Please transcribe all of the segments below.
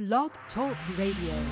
Blog Talk Radio.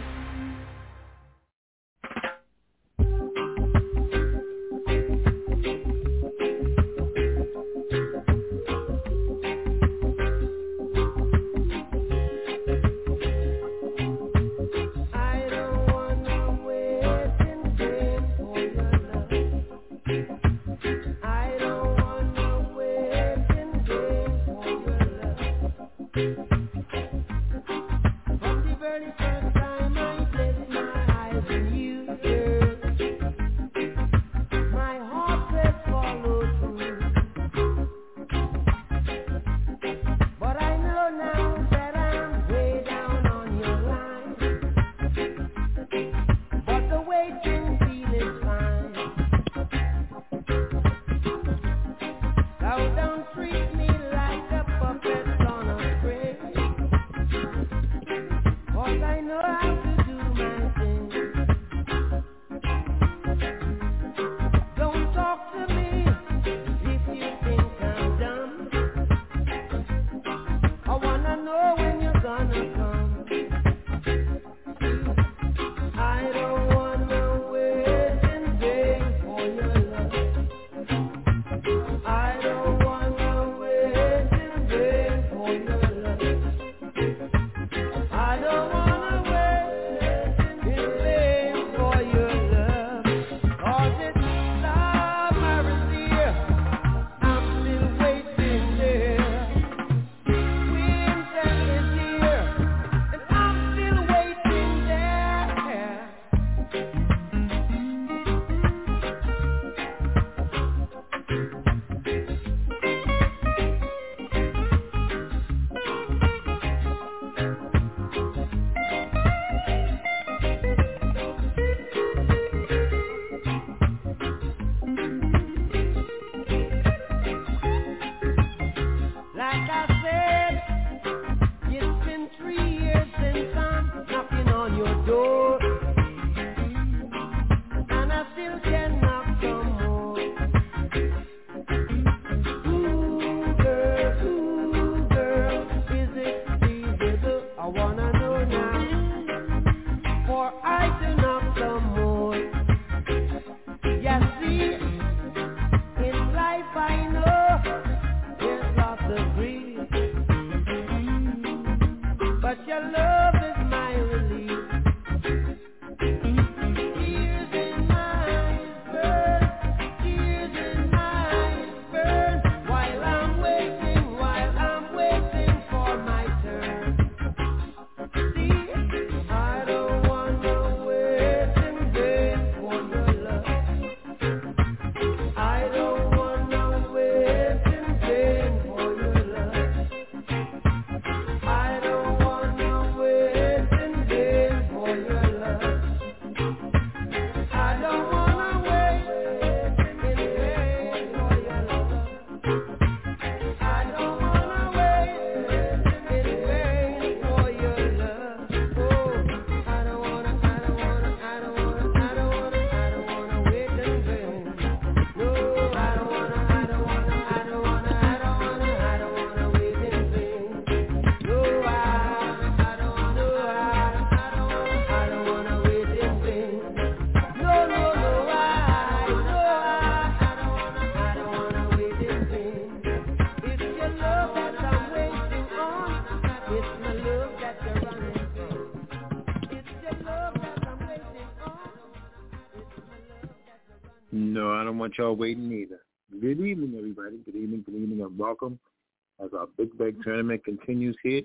No, I don't want y'all waiting either. Good evening, everybody. Good evening, and welcome as our Big Bag tournament continues here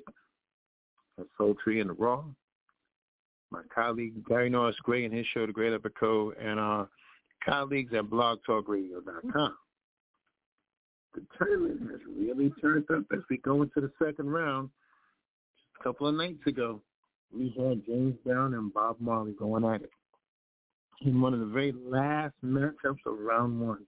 at Sultry and the Raw. My colleague Gary Norris Gray and his show, The Great Epic Code, and our colleagues at blogtalkradio.com. The tournament has really turned up as we go into the second round. Just a couple of nights ago, we had James Brown and Bob Marley going at it in one of the very last matchups of round one.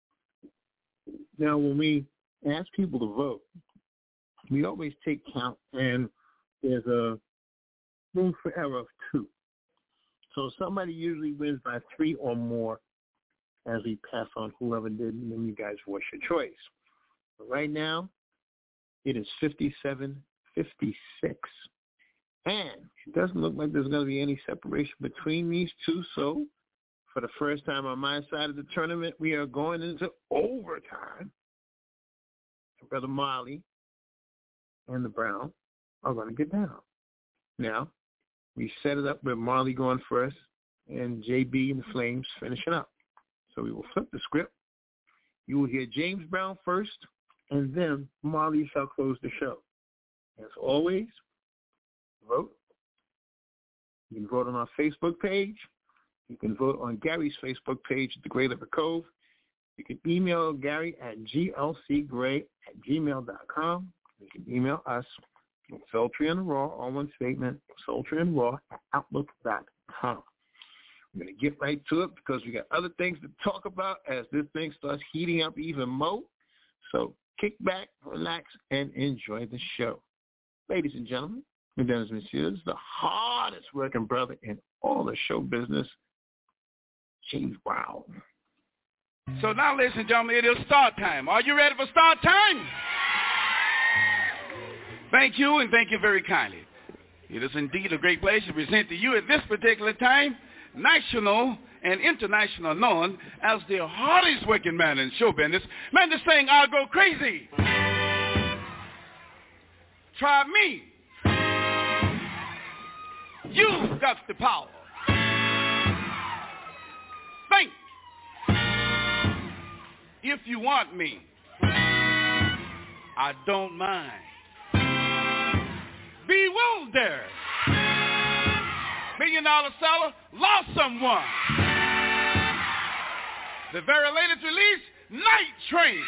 Now, when we ask people to vote, we always take count, and there's a room for error of 2. So somebody usually wins by 3 or more as we pass on whoever did, and then you guys voice your choice. But right now, it is 57-56 And it doesn't look like there's going to be any separation between these two. So for the first time on my side of the tournament, we are going into overtime. Brother Marley and the Brown are going to get down. Now, we set it up with Marley going first and JB and the Flames finishing up. So we will flip the script. You will hear James Brown first, and then Marley shall close the show. As always, vote. You can vote on our Facebook page. You can vote on Gary's Facebook page at the Great River Cove. You can email Gary at glcgray@gmail.com. You can email us at Sultry and Raw, all one statement, sultryandraw@outlook.com. We're going to get right to it because we got other things to talk about as this thing starts heating up even more. So kick back, relax, and enjoy the show. Ladies and gentlemen, mesdames and messieurs, the hardest working brother in all the show business, James Brown. So now, ladies and gentlemen, it is start time. Are you ready for start time? Thank you, and thank you very kindly. It is indeed a great pleasure to present to you at this particular time, national and international known as the hardest working man in show business. Man, this thing, I'll go crazy. Try me. You've got the power. Think. If you want me, I don't mind. Bewildered. $1 million seller, lost someone. The very latest release, Night Train.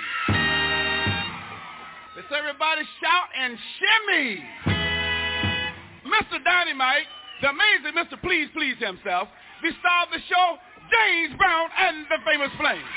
Let's everybody shout and shimmy. Mr. Dynamite, the amazing Mr. Please Please himself, the star of the show, James Brown and the Famous Flames.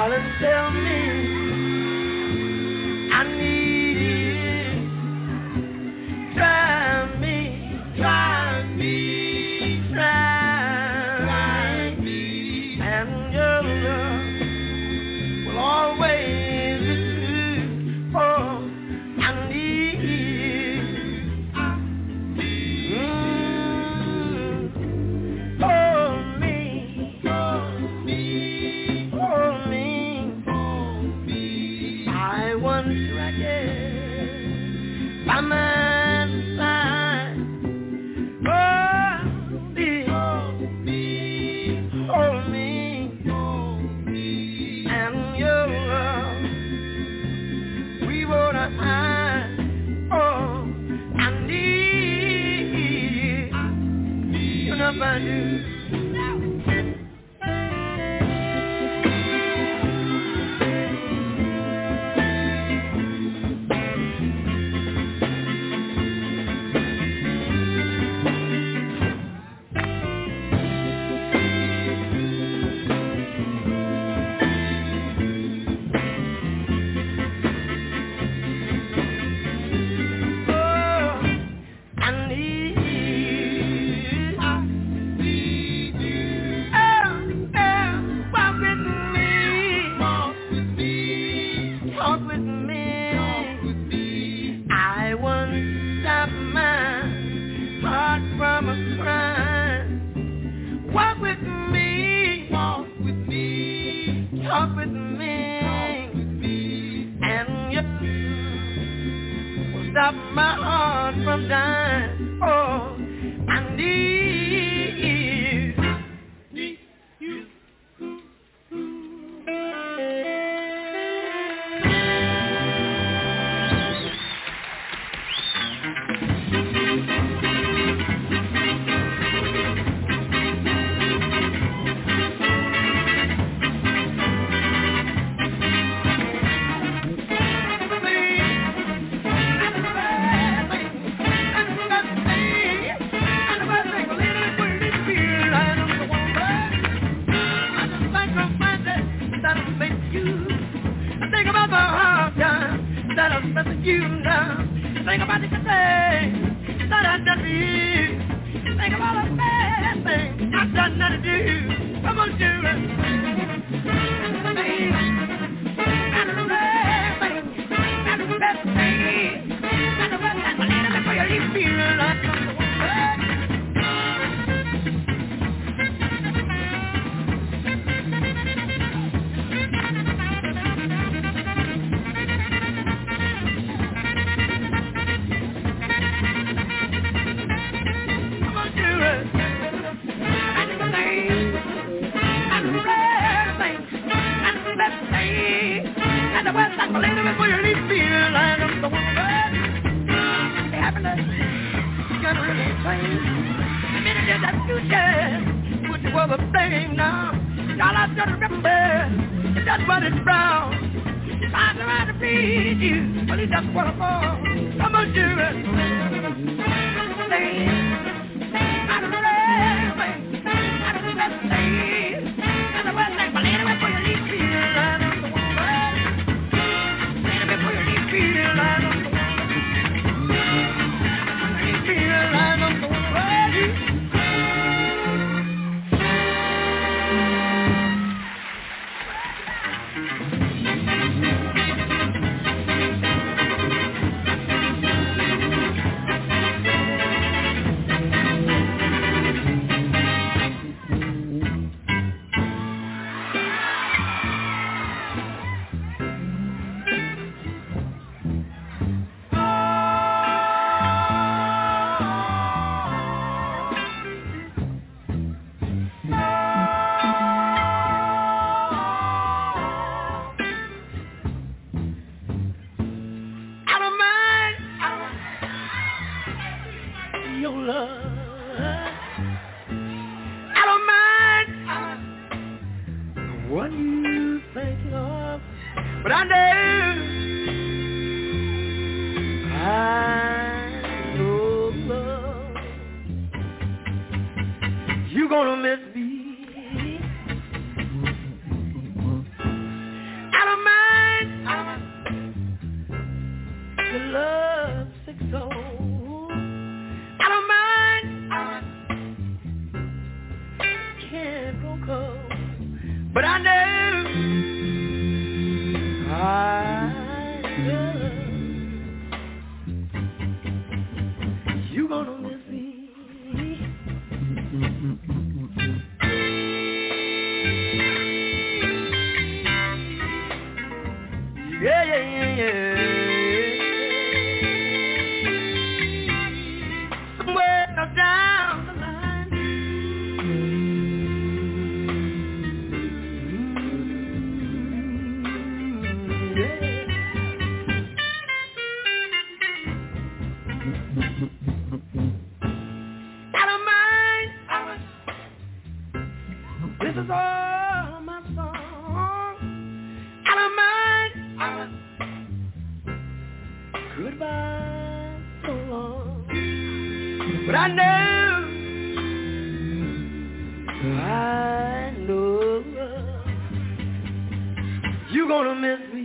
Darling, tell me I need you. Try me, and your love will always be true. Oh, I need you. Hold me. I once reckoned by my side. Hold me, and your love we would hide. Oh, I need you, and if I do. Stop my heart from dying. Oh, I need you. You now, think about the good things that I've done for you. Think about the bad things I've done not to do. Come on, do it. And the bad things, and the best things, and the best things, and before you leave me alone. That's what it's brown. I'm trying to feed you. Well, he just want to fall. Come on, do it. Stay. I don't know everything. I don't know that thing. I don't know what thing. But anyway, before you leave me, I don't know what. Anyway, before you leave me, I don't know what. Leave me, I don't know what. Yeah, yeah, yeah, yeah. Somewhere down the line. I don't mind. This is all my song. I don't mind. Goodbye so long. But I know you're gonna miss me.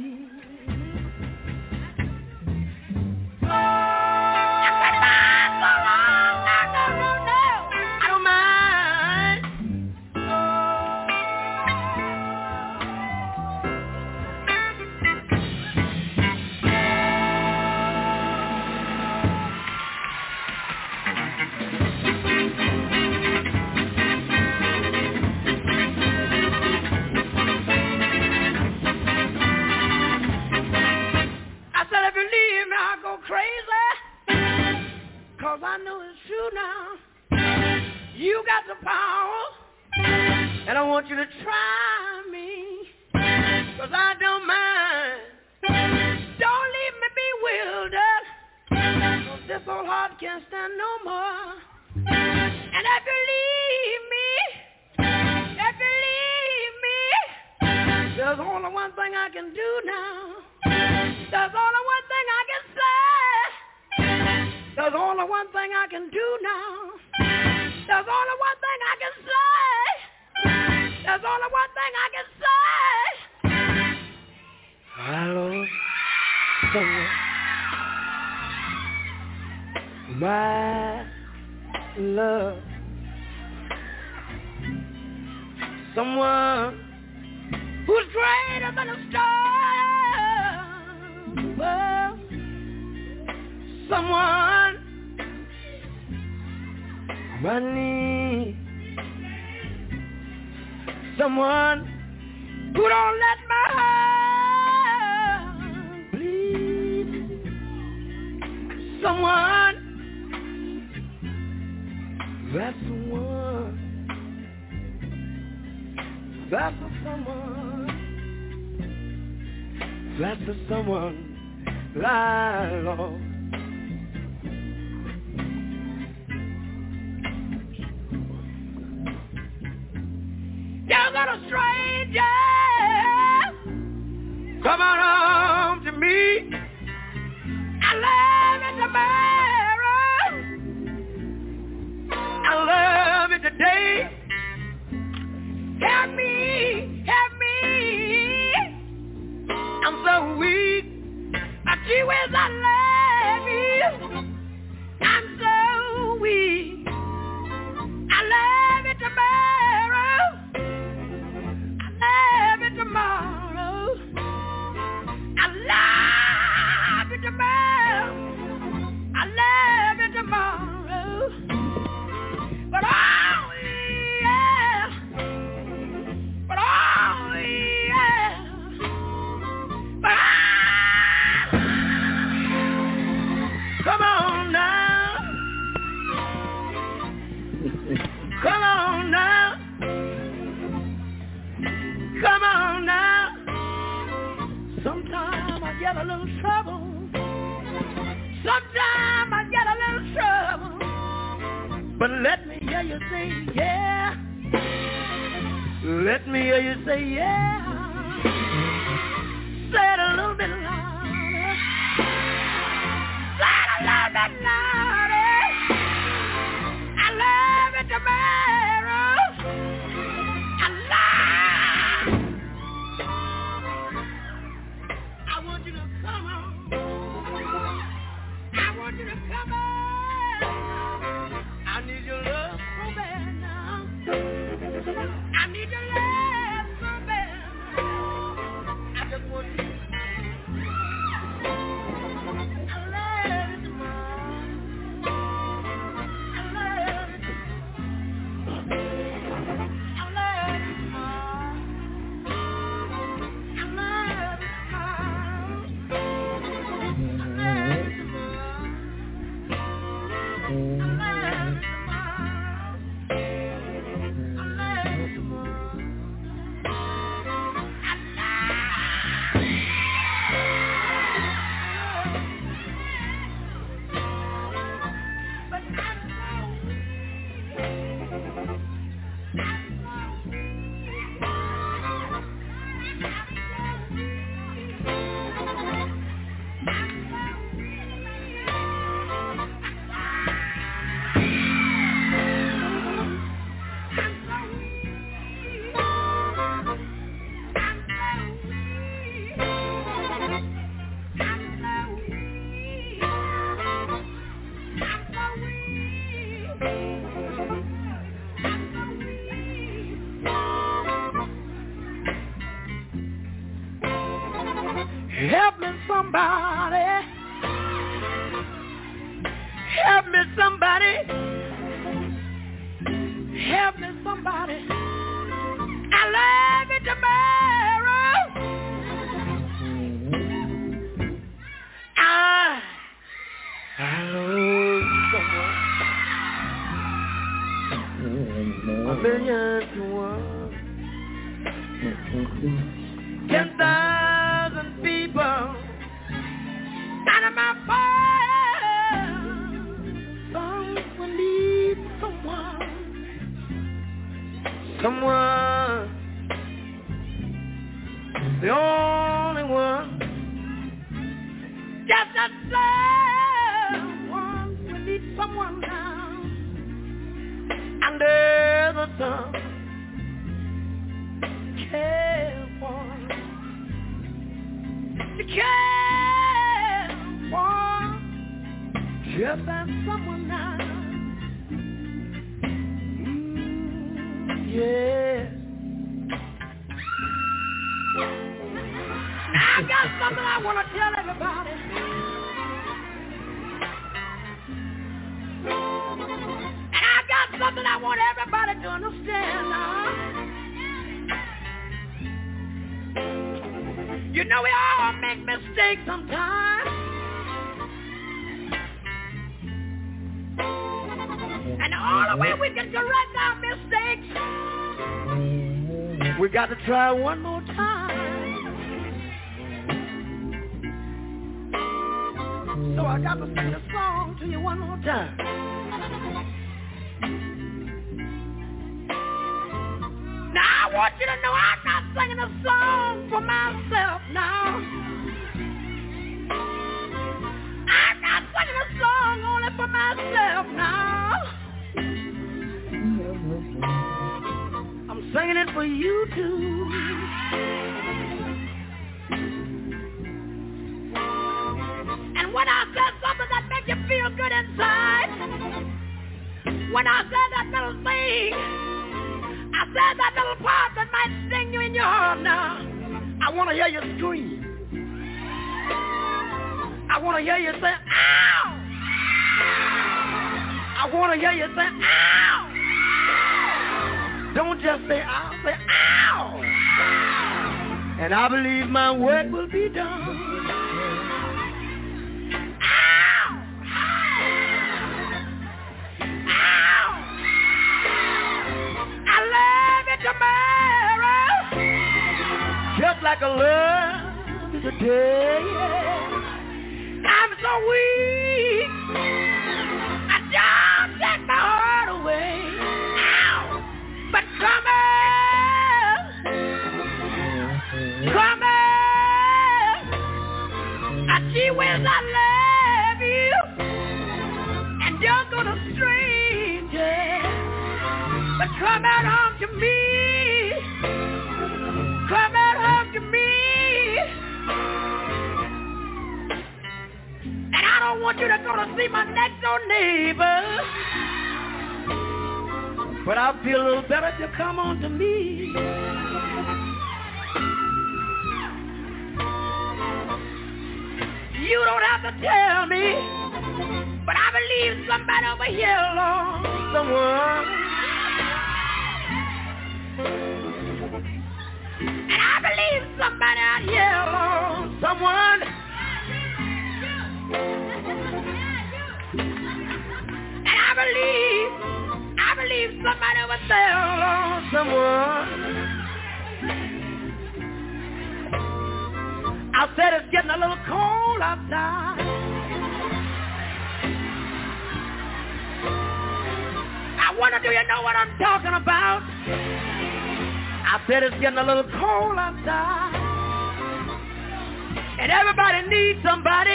I know it's true now. You got the power, and I want you to try me, 'cause I don't mind. Don't leave me bewildered, 'cause this old heart can't stand no more. And if you leave me, there's only one thing I can do now. There's only one thing I can say. There's only one thing I can do now. There's only one thing I can say. There's only one thing I can say. I love someone. My love. Someone who's greater than a star. Someone I need. Someone who don't let my heart bleed. Someone, that's the one. That's the someone. That's the someone I love. You got a stranger come on home to me. I love it tomorrow. I love it today. Help me, help me. I'm so weak. Gee whiz, I love you. I'm so weak. I love it tomorrow. Love it tomorrow. I love it tomorrow. I love it tomorrow. But oh yeah. But oh yeah. But come on now. Come on now. Come on now. Sometimes I get a little trouble. Sometimes I get a little trouble. But let me hear you say yeah. Let me hear you say yeah. Say it a little bit louder. Say it a little bit louder. I love it tomorrow. I love. I want you to come on. I want you to come on. I need your love so bad now. I need your love so bad. I just want you. I love it tomorrow. I love it. I love it tomorrow. I love it tomorrow. Help me somebody. Help me somebody. Help me somebody. I love you tomorrow. I love someone. 1,000,000 to 1. 10,000 people out of my fire. Someone needs someone. Someone, the only one. Just that someone, we need someone now. Under the sun, care for, to care for, just that someone now. Yeah. I've got something I want to tell everybody. And I've got something I want everybody to understand now. You know we all make mistakes sometimes. And the only way we can correct our mistakes, we got to try one more time. So I got to sing a song to you one more time. Now I want you to know I'm not singing a song for myself now. I'm not singing a song only for myself now. I'm singing it for you too. And when I said something that makes you feel good inside, when I said that little thing, I said that little part that might sting you in your heart now, I want to hear you scream. I want to hear you say, ow! I want to hear you say, ow! Don't just say ow, say ow! And I believe my work will be done. Ow! Ow! I love you tomorrow, just like I love you today. I'm so weak, I don't take my heart away. Ow! But come on, gee whiz, I love you, and you're gonna stranger. But come out home to me, come out home to me. And I don't want you to go to see my next door neighbor, but I feel a little better if you come on to me. You don't have to tell me, but I believe somebody over here lost someone. And I believe somebody out here lost someone. And I believe somebody over there lost someone. I said it's getting a little cold outside. I wonder, do you know what I'm talking about? I said it's getting a little cold outside. And everybody needs somebody.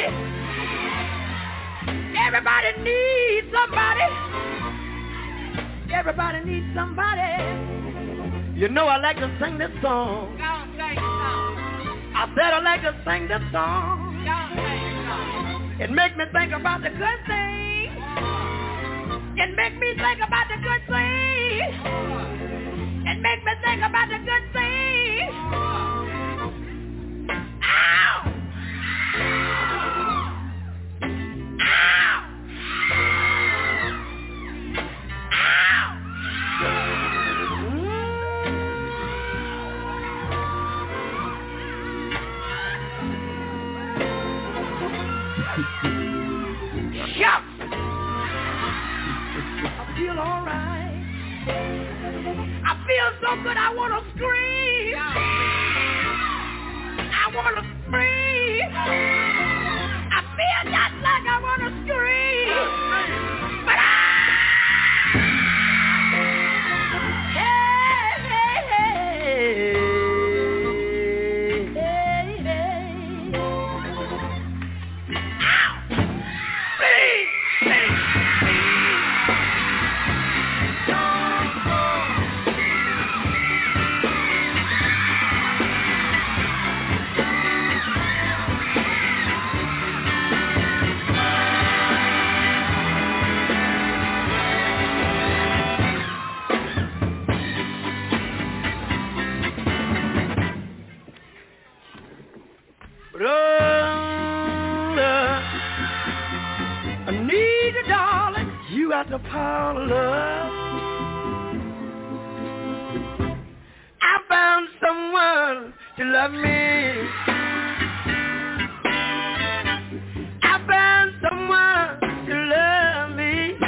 Everybody needs somebody. Everybody needs somebody. You know I like to sing this song. I said I like to sing this song. It makes me think about the good things. It makes me think about the good things. It makes me think about the good things. Ow! Shout! I feel all right. I feel so good I want to scream. I want to scream. I feel just like I want to scream. But I need you, darling. You got the power of love. I found someone to love me. I found someone to love me.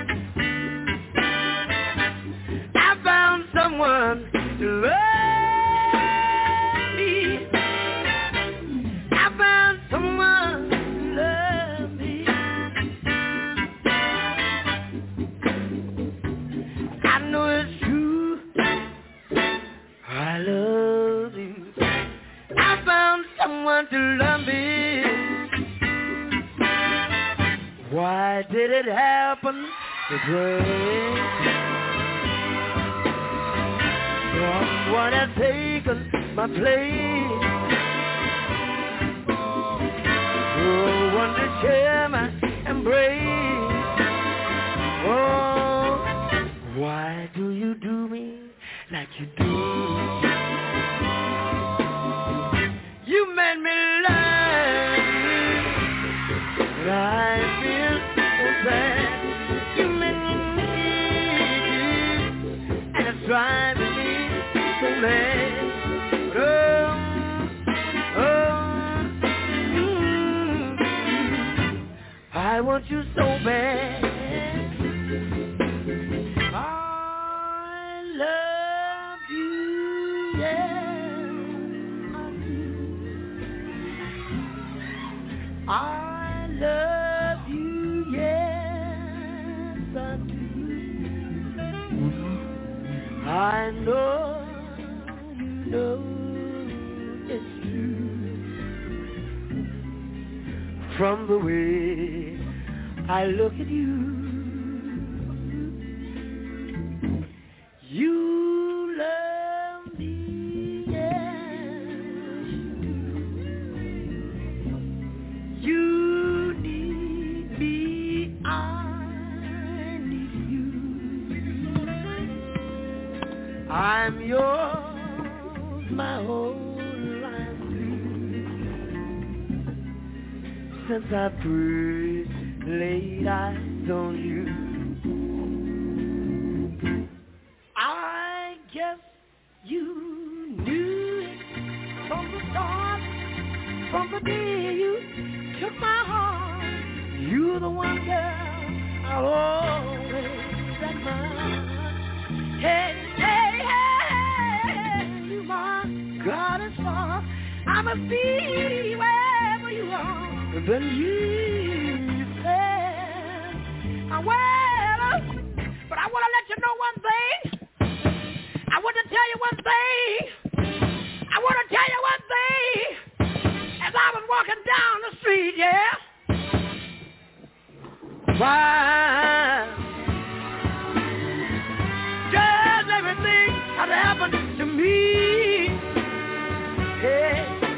I found someone to love me. I found someone to love me. I know it's true. I love you. I found someone to love me. Why did it happen this way? Someone has taken my place. No one to share my embrace. Oh, why do you do me like you do? You made me laugh, but I feel so sad. You made me need, and it's driving me so mad. I want you so bad. I love you, yeah. I love you, yes, I do. I know you know it's true. From the way I look at you, you love me, yes. You need me, I need you. I'm yours, my whole life through. Since I first laid eyes on you, I guess you knew it from the start, from the day you took my heart. You're the one girl I'll always admire. Hey, hey, hey, you my goddess far. I must be wherever you are. Then you said, well, but I want to let you know one thing. I want to tell you one thing. I want to tell you one thing. As I was walking down the street, yeah. Why? Just everything had happened to me. Hey.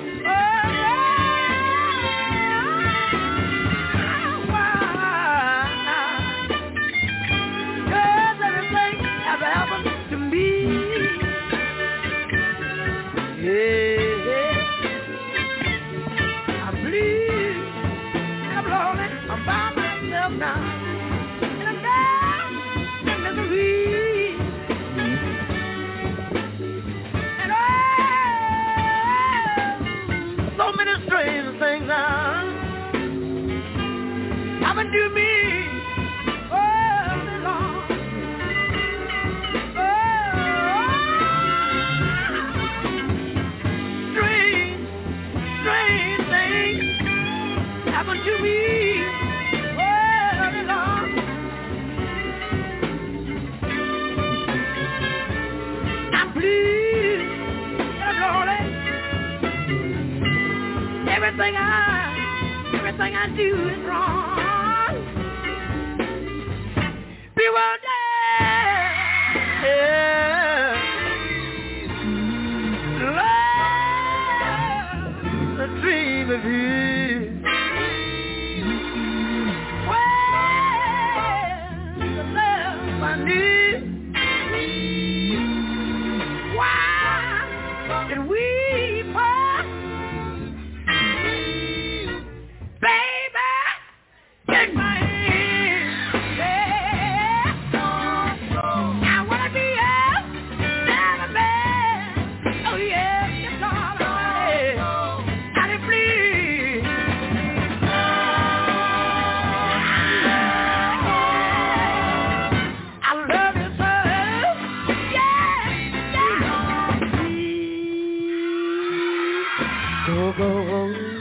Now, and I'm down in misery, and oh, so many strange things now happened to me. Oh, Lord. Strange things happened to me. Oh, Lord. I'm blue, Lord. Everything I do is wrong. People love the dream of you. Well, the love I knew. Why did we part? Baby, take my hand. Yeah. I wanna be up, never bad. Oh yeah, it's all right. I can please. I love you so. Yeah, yeah. Go, go, go.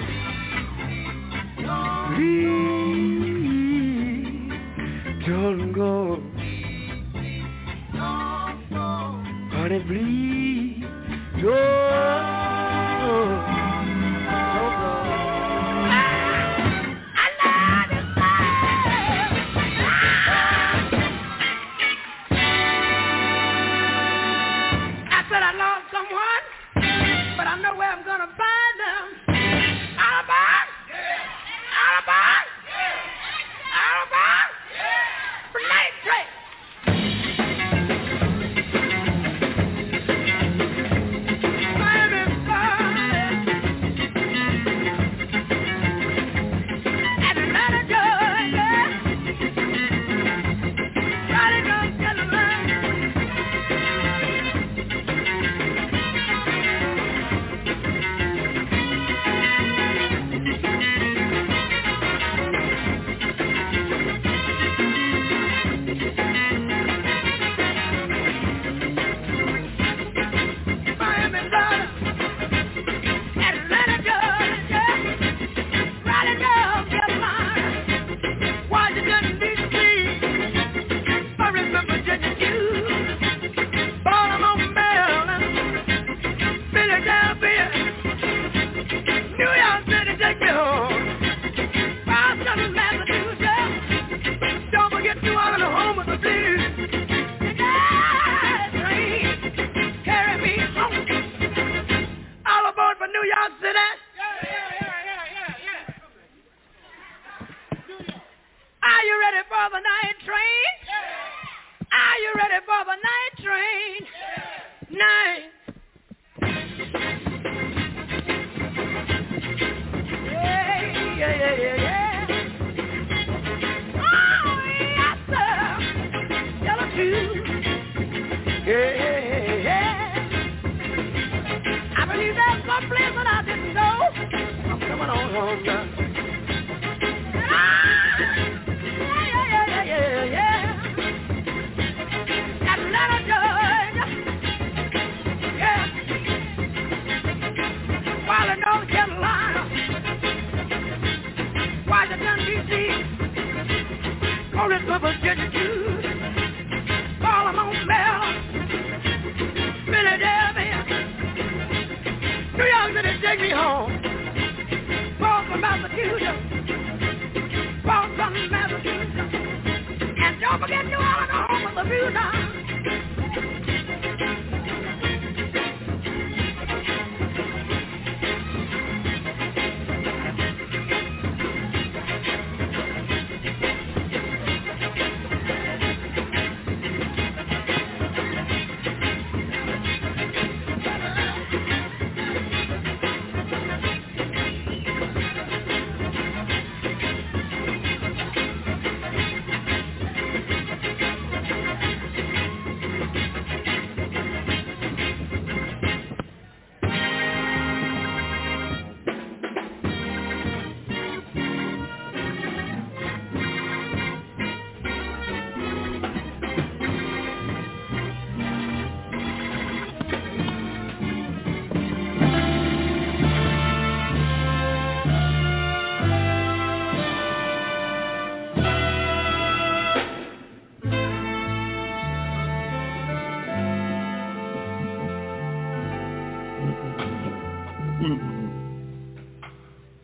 Please don't go. Honey, please don't go. I love you so. I said I lost someone, but I know where I'm gonna find them. Alabama. Night train.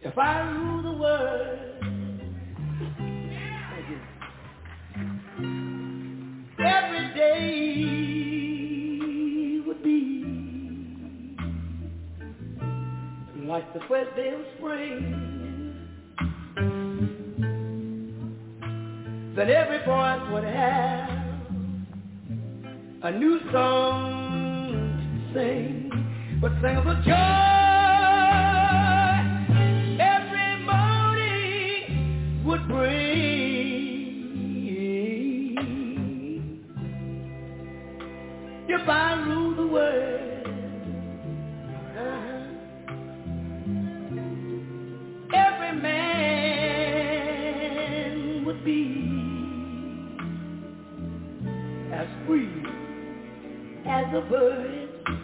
If I rule the world, every day would be like the first day of spring. That every voice would have a new song to sing, but sing of the joy every morning would bring. If I rule the world, every man would be as free as a bird,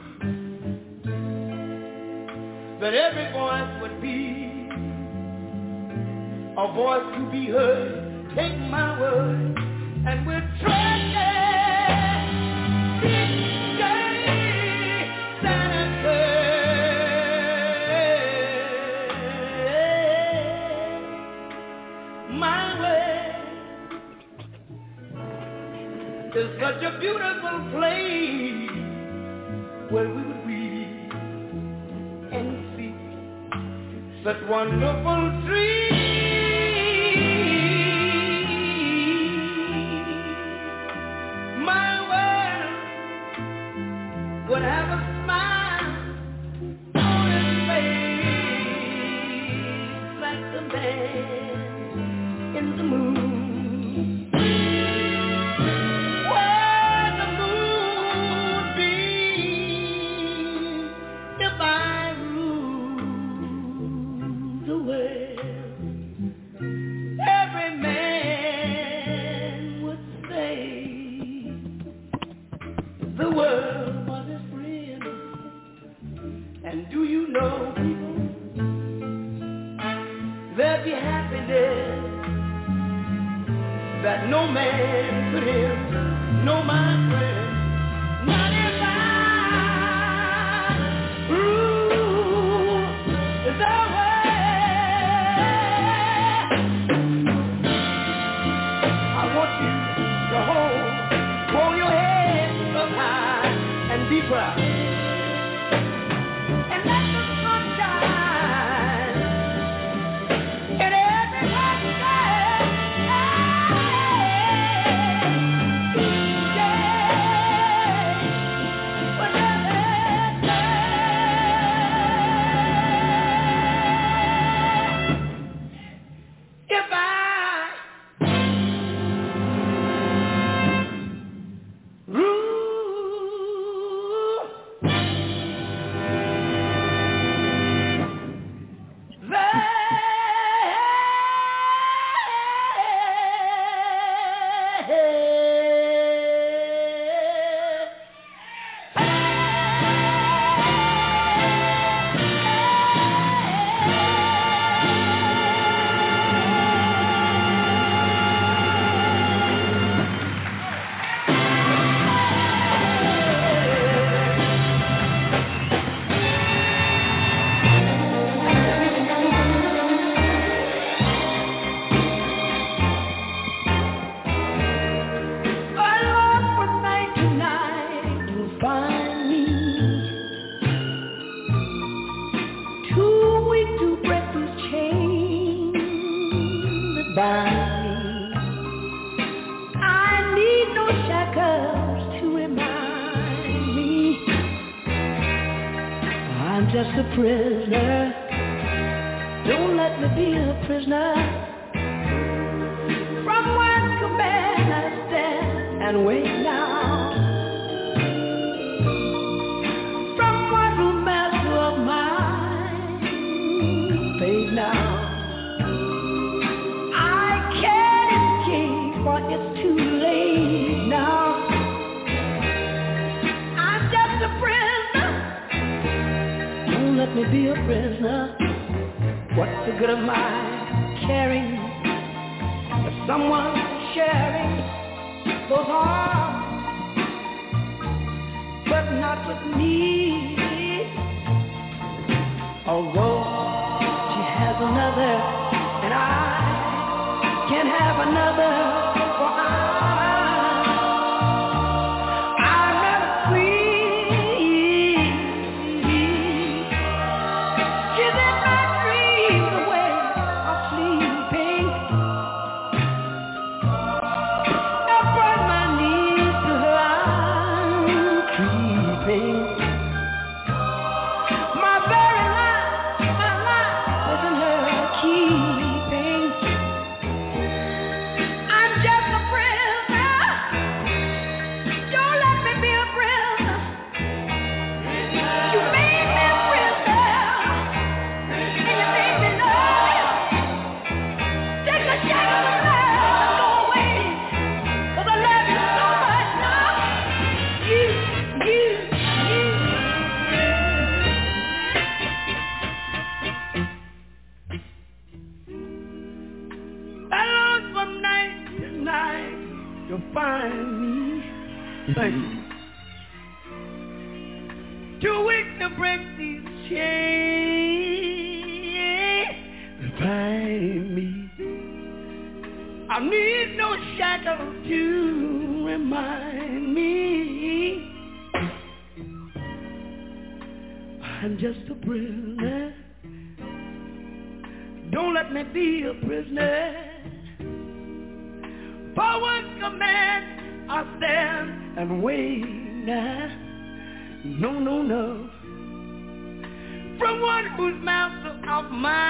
that every voice would be a voice to be heard. Take my word, and we'll trust this day, Santa Claus. My way is such a beautiful place where we would read and see such wonderful dreams. My world would have a smile on its face like the man in the moon. The world was his friend. And do you know, people, there'd be happiness that no man could end. No, my friend, not if I rule the world. I want you to hold your head up high and be proud. And let the sun shine in everyone's day. Each day, whatever day. If I just a prisoner. Don't let me be a prisoner. From one command I stand and wait now. From one romance of mine fade now. I can't escape, for it's too late now. I'm just a prisoner. Let me be a prisoner. What's the good of my caring if someone sharing those arms, but not with me? Although she has has another, and I can't have another, for I'm not free. She's in my dreams, the way of sleeping. I brought my knees to her, I'm creeping. My very life is in her keeping. I'm just a prisoner. Don't let me be a prisoner. You made me a prisoner, and you made me love. Take the shackles of love and go away, 'cause I love you so much now. You. I long from night to night to find me. Thank you. Too weak to break these chains to find me. I need no shackle to remind me. I'm just a prisoner. Don't let me be a prisoner. For one command, I stand and wait now. No, no, no. From one who's master of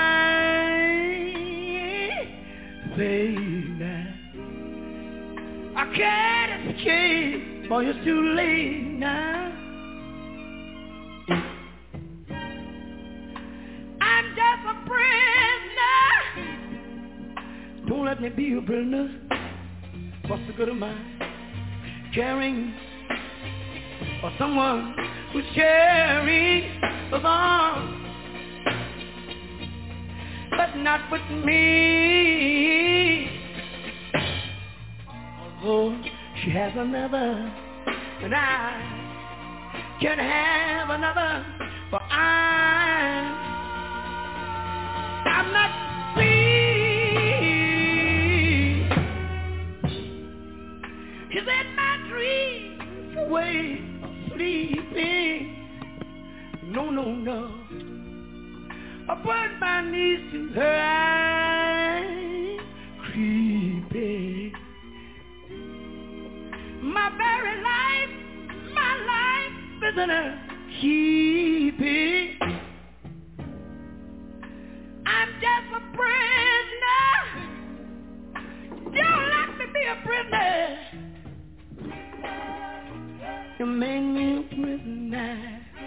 mine. Say now. I can't escape, boy, it's too late now. I'm just a prisoner. Don't let me be a prisoner. What's the good of my caring for someone who's caring for them, but not with me? Although she has another, and I can't have another, for I'm not free. She's in my dreams, away sleeping. No, no, no. I put my knees to her eyes, creeping. My very life, my life is in her keeping. I'm just a prisoner. Don't let me be a prisoner. You made me a prisoner.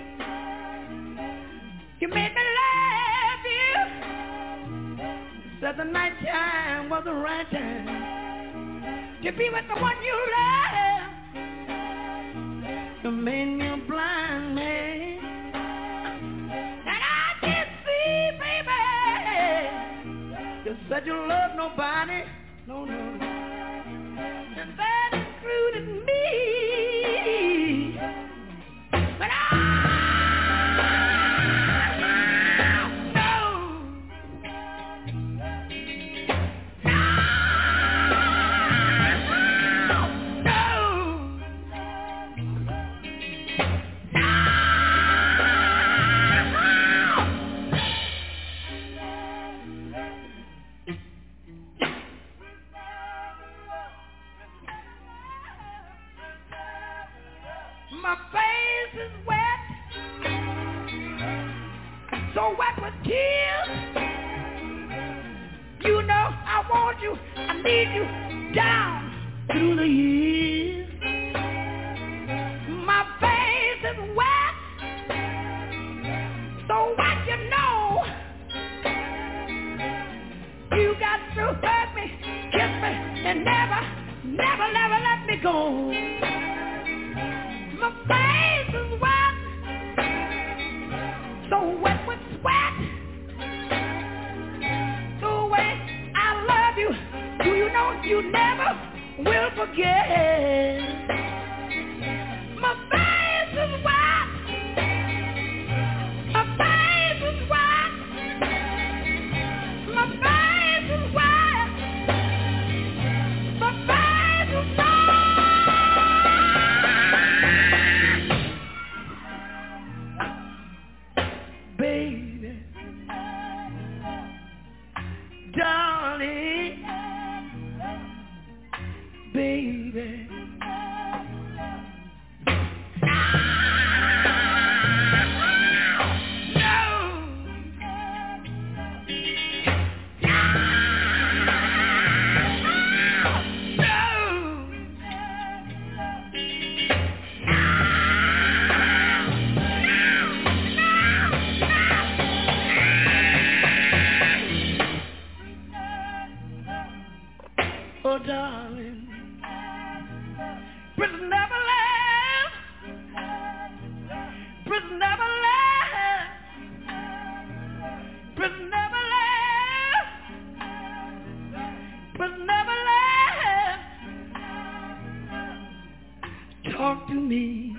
You made me love you. Said the night time was the right time to be with the one you love. You made me a blind man, and I can't see, baby. You said you love nobody, no, no, and that included me. But my face is wet, so wet with tears. You know I want you, I need you down through the years. My face is wet, so wet you know. You got to hurt me, kiss me, and never, never, never let me go. My face is wet, so wet with sweat. The way I love you, do you know you never will forget. My face is wet, my face is wet, darling, baby. Oh, darling, prison never left, prison never left, prison never left, prison never left. Talk to me,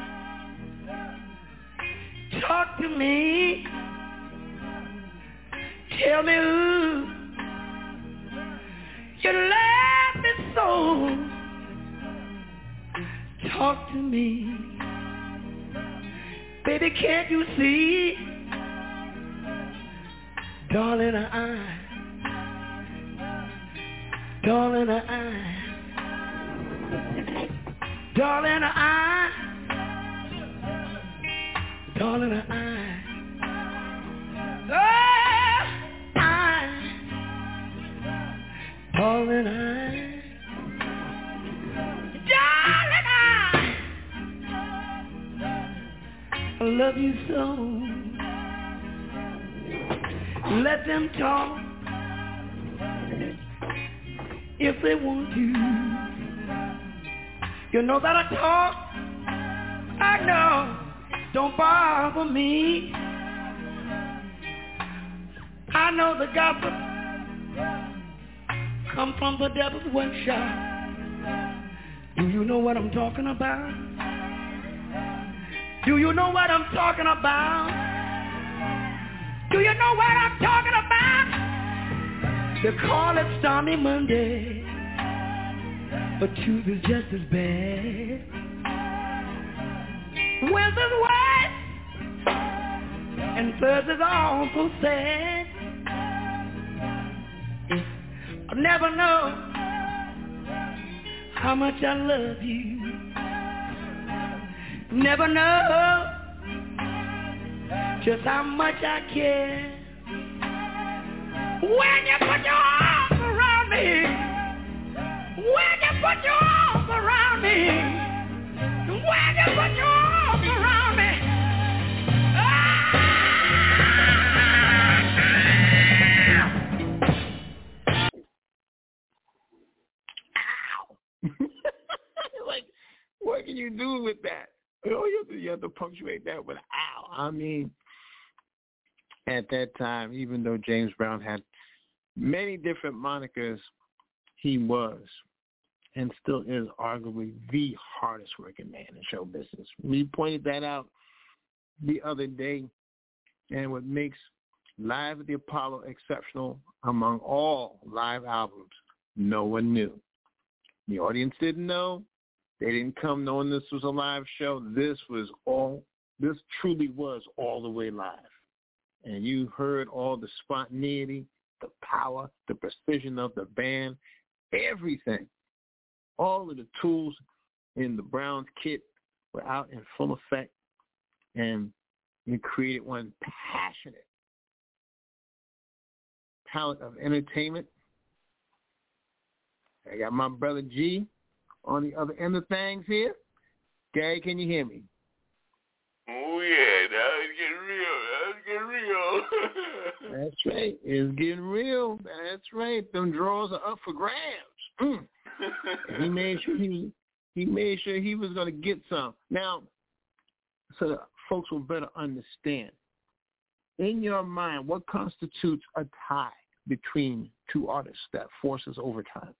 talk to me, tell me who you love me so. Talk to me, baby, can't you see, darling, darling, darling, darling, darling, I love you so. Let them talk if they want to. You know that I talk, I know, don't bother me. I know the gossip come from the devil's workshop. Do you know what I'm talking about? Do you know what I'm talking about? Do you know what I'm talking about? They call it Stormy Monday, but Tuesday's just as bad. Wednesday's white and Thursday's awful sad. I never know how much I love you. Never know just how much I care. When you put your arms around me, when you put your arms around me, when you put your arms around me, Like, what can you do with that? You have to punctuate that with ow. I mean, at that time, even though James Brown had many different monikers, he was and still is arguably the hardest working man in show business. We pointed that out the other day, and what makes Live at the Apollo exceptional among all live albums, no one knew. The audience didn't know. They didn't come knowing this was a live show. This truly was all the way live. And you heard all the spontaneity, the power, the precision of the band, everything. All of the tools in the Browns kit were out in full effect, and you created one passionate palette of entertainment. I got my brother G on the other end of things here. Gary, can you hear me? Oh, yeah, now it's getting real. That's right. It's getting real. That's right. Them drawers are up for grabs. He made sure he was going to get some. Now, so that folks will better understand, in your mind, what constitutes a tie between two artists that forces overtime?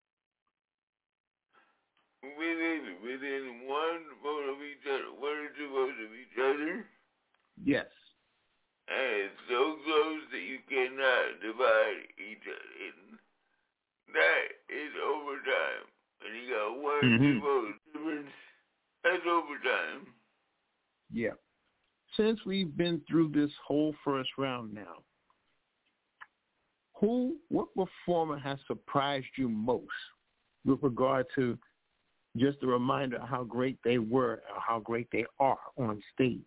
Within one vote of each other, 1 or 2 votes of each other? Yes. And it's so close that you cannot divide each other. That is overtime. And you got 1 or 2 votes difference. That's overtime. Yeah. Since we've been through this whole first round now, what performer has surprised you most with regard to just a reminder of how great they were or how great they are on stage?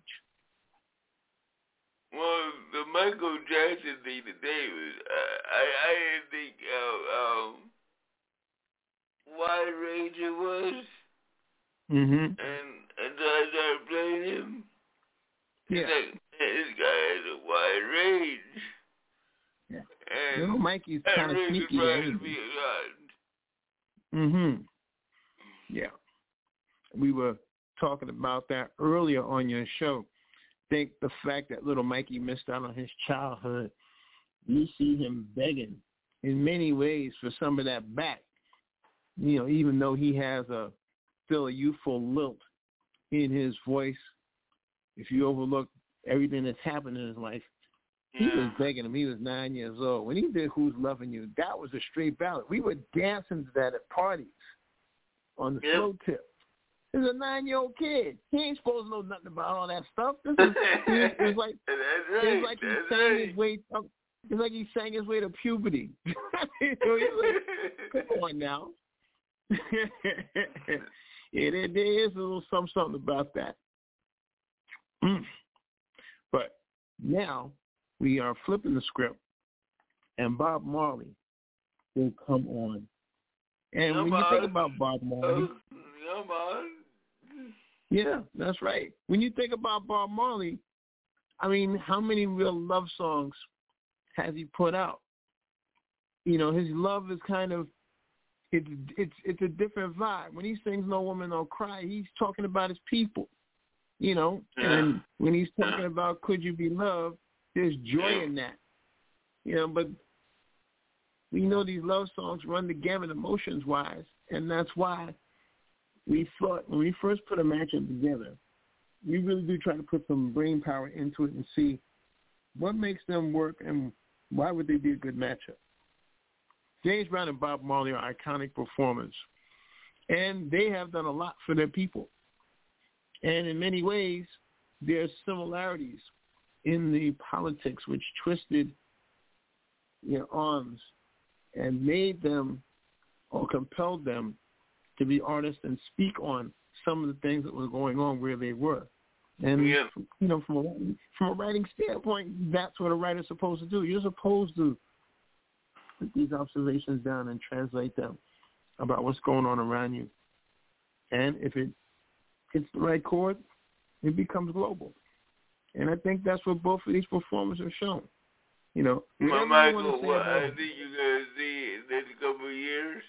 Well, the Michael Jackson thing today was, I didn't think wide range it was. Mm-hmm. And so I started playing him. Yeah. It's like, man, this guy has a wide range. Yeah. And you know, Mikey's kind of really sneaky. surprised me a lot. Mm-hmm. Yeah. We were talking about that earlier on your show. I think the fact that little Mikey missed out on his childhood, you see him begging in many ways for some of that back. You know, even though he has still a youthful lilt in his voice, if you overlook everything that's happened in his life, he was begging him. He was 9 years old. When he did Who's Loving You, that was a straight ballad. We were dancing to that at parties on the slow tip. He's a 9-year-old kid. He ain't supposed to know nothing about all that stuff. It's like he sang his way up. It's like he sang his way to puberty. Come on now. Yeah, there is a little something about that. But now we are flipping the script, and Bob Marley will come on. And when you think about Bob Marley, yeah, that's right. When you think about Bob Marley, I mean, how many real love songs has he put out? You know, his love is kind of, it's a different vibe. When he sings No Woman, No Cry, he's talking about his people, you know. And when he's talking about Could You Be Loved, there's joy in that, you know. But we know these love songs run the gamut emotions-wise, and that's why we thought when we first put a matchup together, we really do try to put some brain power into it and see what makes them work and why would they be a good matchup. James Brown and Bob Marley are iconic performers, and they have done a lot for their people. And in many ways, there's similarities in the politics which twisted their arms and made them or compelled them to be artists and speak on some of the things that were going on where they were. And, you know, from a writing standpoint, that's what a writer's supposed to do. You're supposed to put these observations down and translate them about what's going on around you. And if it hits the right chord, it becomes global. And I think that's what both of these performers have shown. You know, Michael, what I think you're going to see in the next couple of years,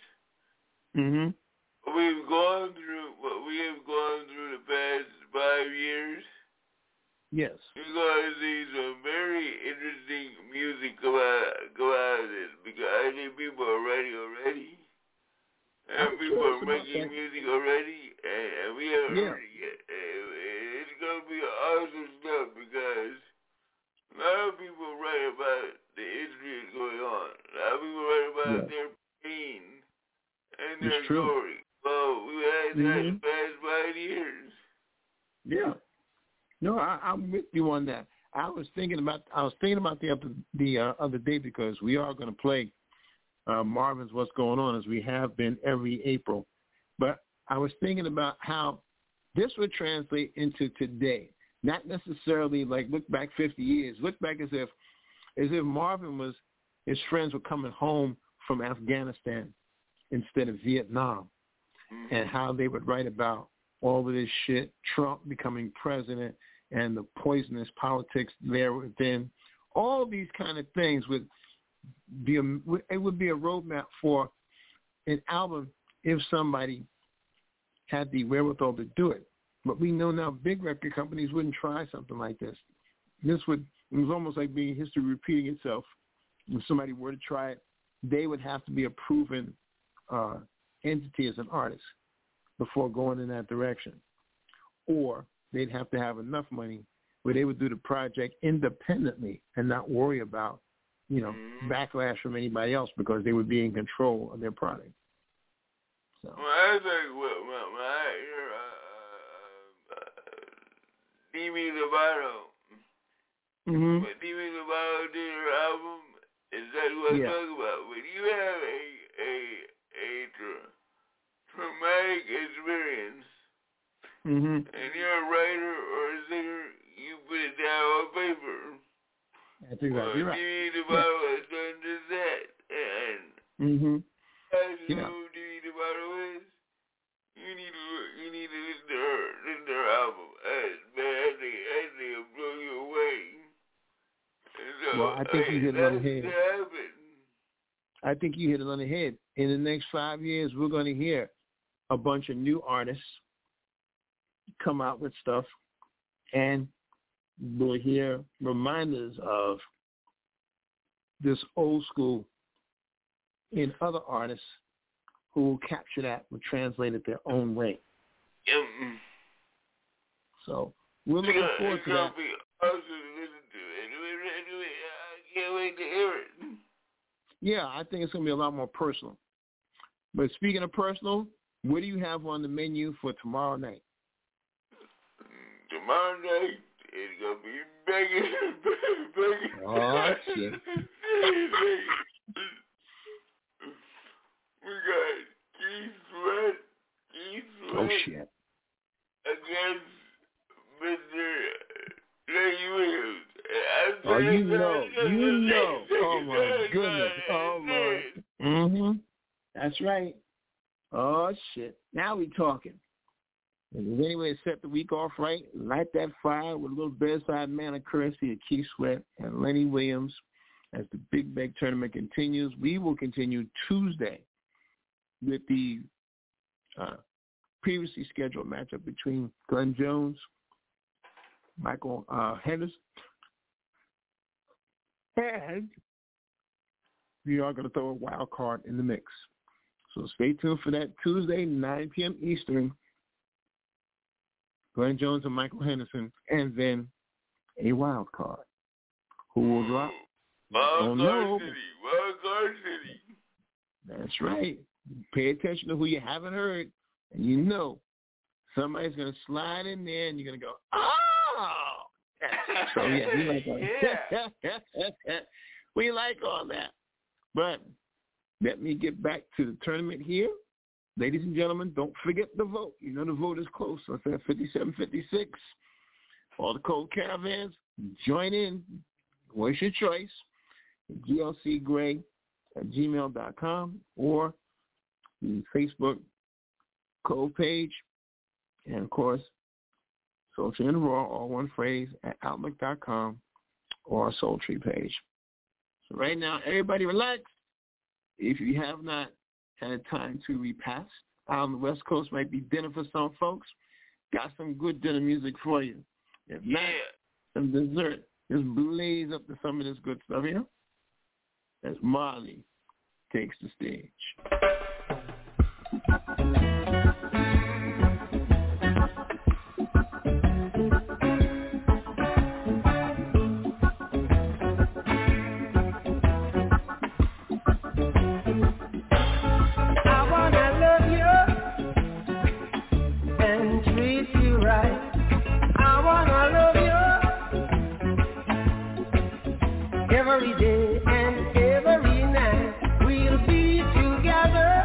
we've gone through what we have gone through the past 5 years. Yes. You're going to see some very interesting music go out of this, because I think people are ready already. And people are making music already, and we haven't heard it yet. It's going to be awesome stuff, because a lot of people write about the history that's going on. A lot of people write about their pain and their story. Well, we had that in the past 5 years. Yeah. No, I'm with you on that. I was thinking about the other day, because we are going to play Marvin's What's Going On, as we have been every April. But I was thinking about how this would translate into today. Not necessarily like look back 50 years. Look back as if Marvin his friends were coming home from Afghanistan instead of Vietnam, and how they would write about all of this shit, Trump becoming president and the poisonous politics there within. All these kind of things would be a roadmap for an album if somebody had the wherewithal to do it. But we know now big record companies wouldn't try something like this. It was almost like being history repeating itself. If somebody were to try it, they would have to be a proven entity as an artist before going in that direction. Or they'd have to have enough money where they would do the project independently and not worry about, you know, backlash from anybody else, because they would be in control of their product. So. Well, I think when I hear Demi Lovato, when Demi Lovato did her album, Is that what I'm talking about? When you have a traumatic experience, and you're a writer or a singer, you put it down on paper. That's exactly right. You need to follow it, done just that. And as you know who the bottle is, you need to listen to her album. Man, they'll blow you away. So, well, I think you hit it on the head. I think you hit it on the head. In the next 5 years, we're going to hear a bunch of new artists come out with stuff, and we'll hear reminders of this old school in other artists who will capture that, will translate it their own way. So we're looking forward to that. It's going to be awesome to listen to it. I can't wait to hear it. Yeah, I think it's going to be a lot more personal. But speaking of personal, what do you have on the menu for tomorrow night? Tomorrow night, it's going to be banging. Oh, shit. We got Keith Sweat. Oh, shit. Against Mr. Lenny Williams. Oh, you know. Oh, my goodness. Oh, my. That's right. Oh, shit. Now we talking. If there's any way to set the week off right, light that fire with a little bedside manner courtesy of Keith Sweat and Lenny Williams as the Big Bag Tournament continues. We will continue Tuesday with the previously scheduled matchup between Glenn Jones, Michael Henderson, and we are going to throw a wild card in the mix. So stay tuned for that Tuesday, 9 p.m. Eastern. Glenn Jones and Michael Henderson, and then a wild card. Who will drop? Wild Card City. That's right. Pay attention to who you haven't heard, and you know somebody's going to slide in there, and you're going to go, oh! So, yeah, we like all that. We like all that. But let me get back to the tournament here. Ladies and gentlemen, don't forget the vote. You know the vote is close. So it's at 5756. All the cold caravans, join in. What's your choice? glcgray@gmail.com or the Facebook code page. And, of course, Sultry and Raw, all one phrase, at outlook.com or our Sultry page. So right now, everybody relax. If you have not had time to repass, out on the West Coast might be dinner for some folks. Got some good dinner music for you. If not, some dessert. Just blaze up to some of this good stuff here as Marley takes the stage. Every day and every night we'll be together.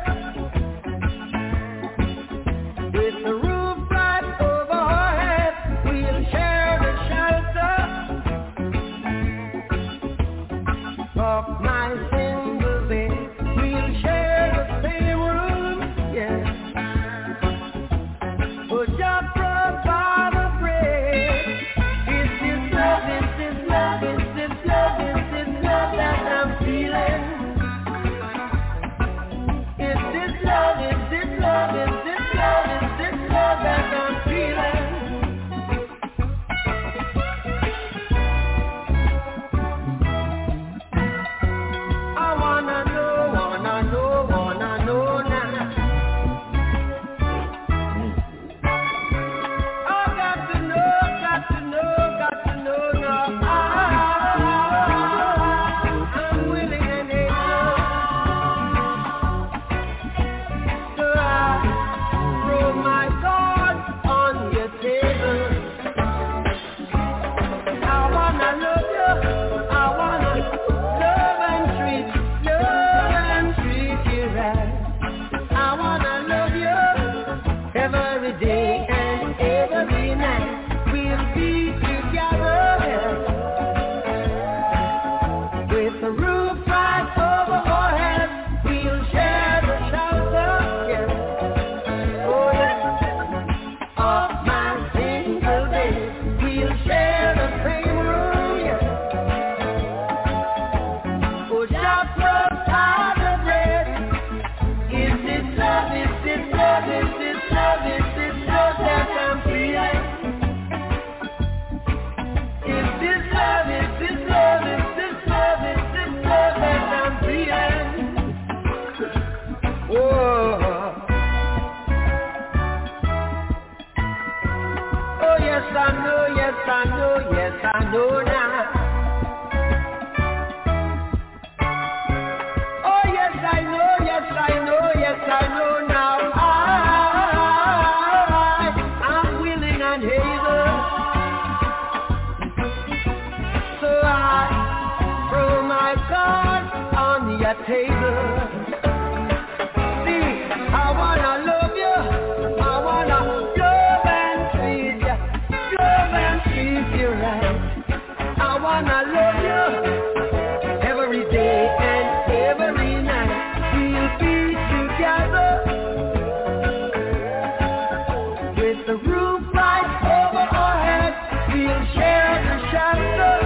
your table. See, I wanna love you, I wanna love and treat you, love and treat you right. I wanna love you every day and every night. We'll be together with the roof right over our heads. We'll share the shelter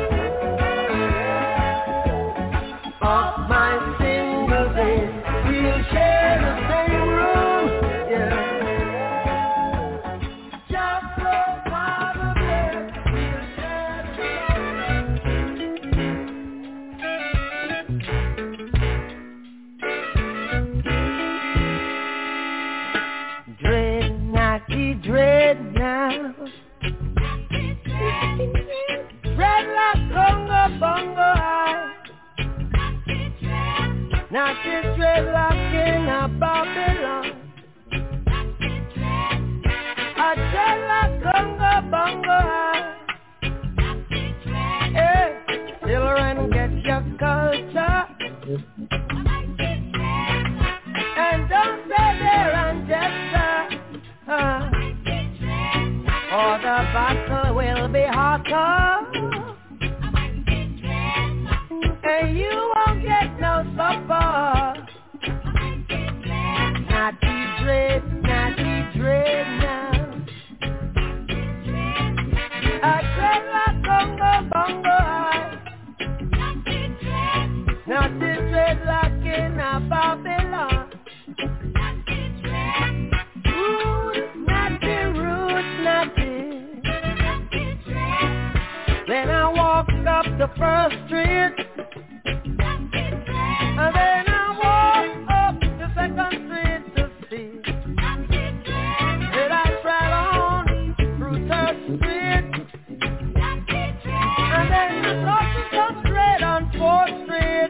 of my single bed. We'll share the same room, yeah. Just so far the bed. We'll share the dread, naughty dread now. Dread like Congo bongo high. Not this dreadlock in a Babylon. A dreadlock Congo bongo high. Hey, children, get your culture. And don't stay there and gesture. Or the battle will be hotter. And you won't get no supper. Naughty dread now. A dread like Congo bongo high. Naughty dread like in a Babylon. Rude, naughty. Then I walk up the first street. And then I walk up the second street to see. Did I travel on through Third Street? And then I talk to some straight on 4th Street.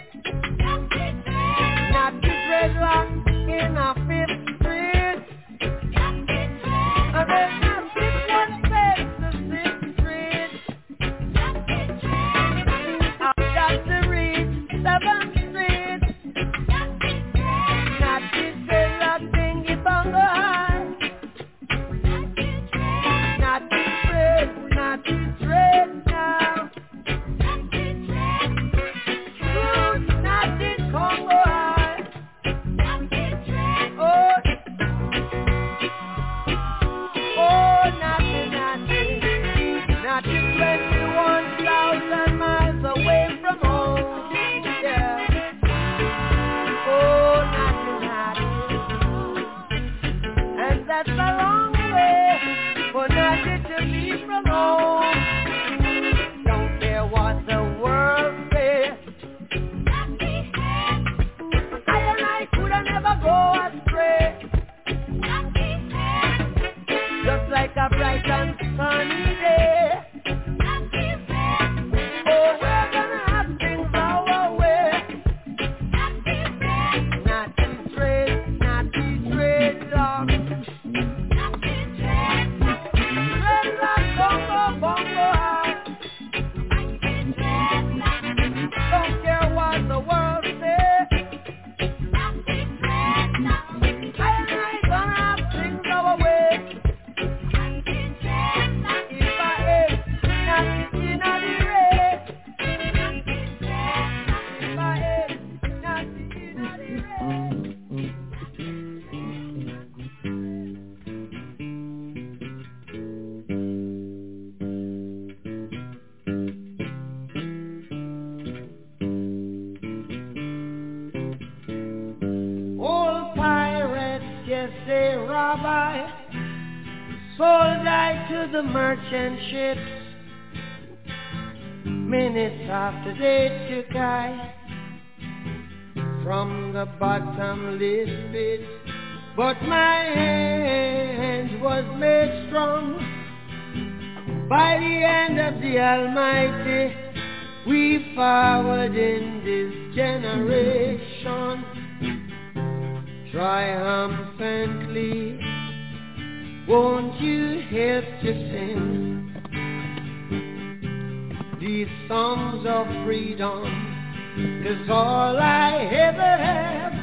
Not the dreadlock in a 5th Street. And then I skip one place to 6th Street. I've got to reach 7th. The merchant ships, minutes after they took I from the bottomless pit, but my hand was made strong by the hand of the Almighty. We forward in this generation triumphantly. Won't you help to sing these songs of freedom is all I ever have.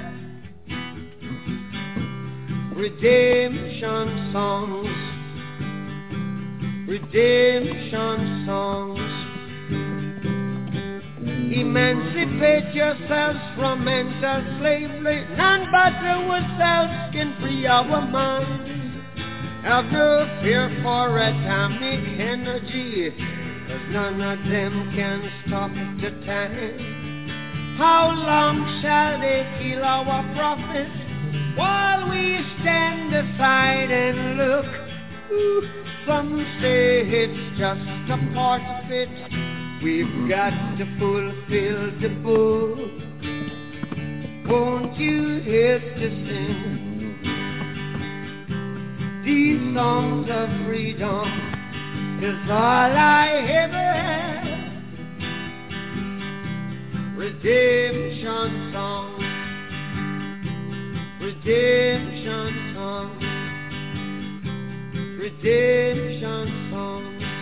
Redemption songs, redemption songs. Emancipate yourselves from mental slavery. None but ourselves can free our minds. Have no fear for atomic energy, 'cause none of them can stop the time. How long shall they kill our prophets while we stand aside and look? Ooh, some say it's just a part of it. We've got to fulfill the book. Won't you help to sing these songs of freedom? Is all I ever had. Redemption songs, redemption songs, redemption songs.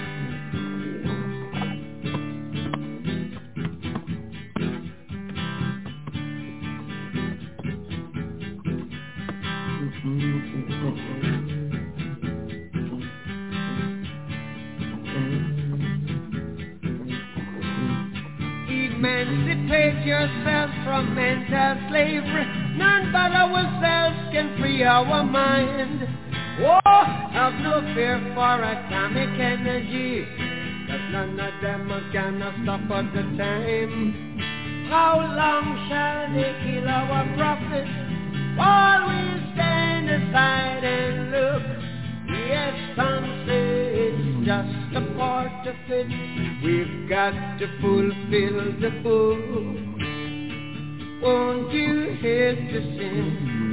Emancipate yourselves from mental slavery. None but ourselves can free our mind. Oh, have no fear for atomic energy, 'cause none of them are gonna stop at the time. How long shall they kill our prophets while we stand aside and look? Yes, some say it's just a part of it. We've got to fulfill the book. Won't you help to sing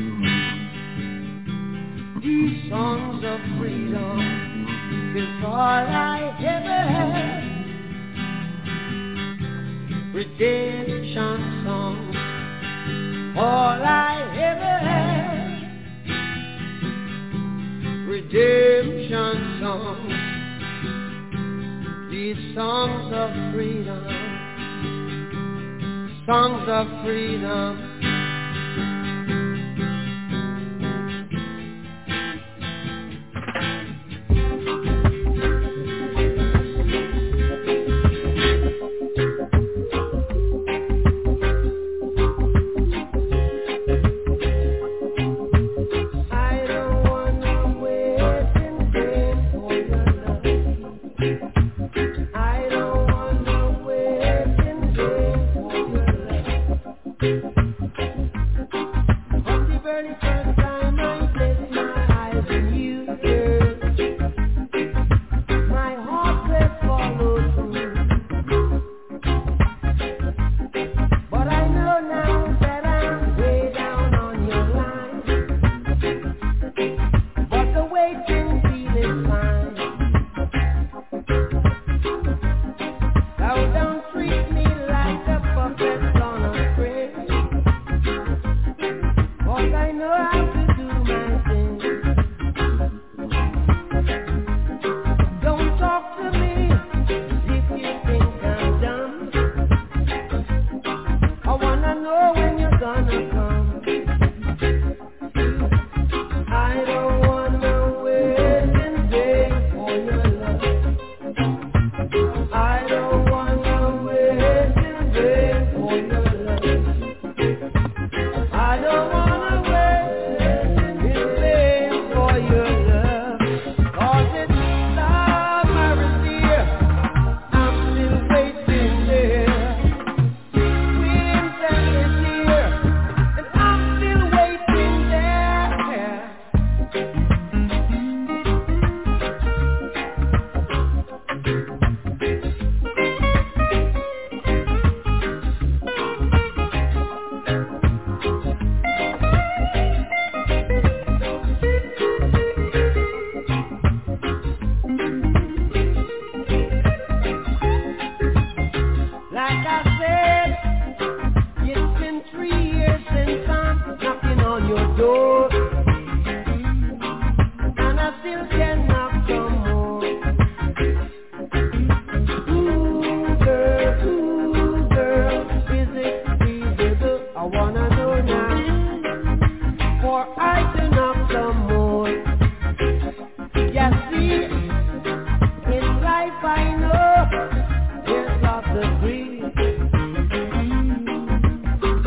these songs of freedom? Is all I ever had. Redemption songs, all I ever had. Redemption songs, these songs of freedom, songs of freedom.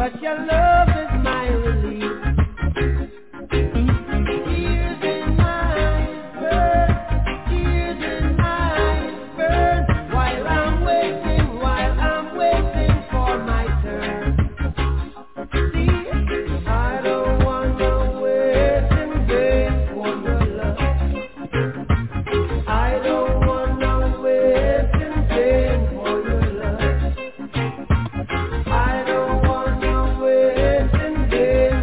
but your love is my relief. Tears in my eyes burn, tears in my eyes burn, while I'm waiting for my turn. See, I don't wanna wait in vain for your love. I don't wanna wait in vain for your love. I don't wanna wait in vain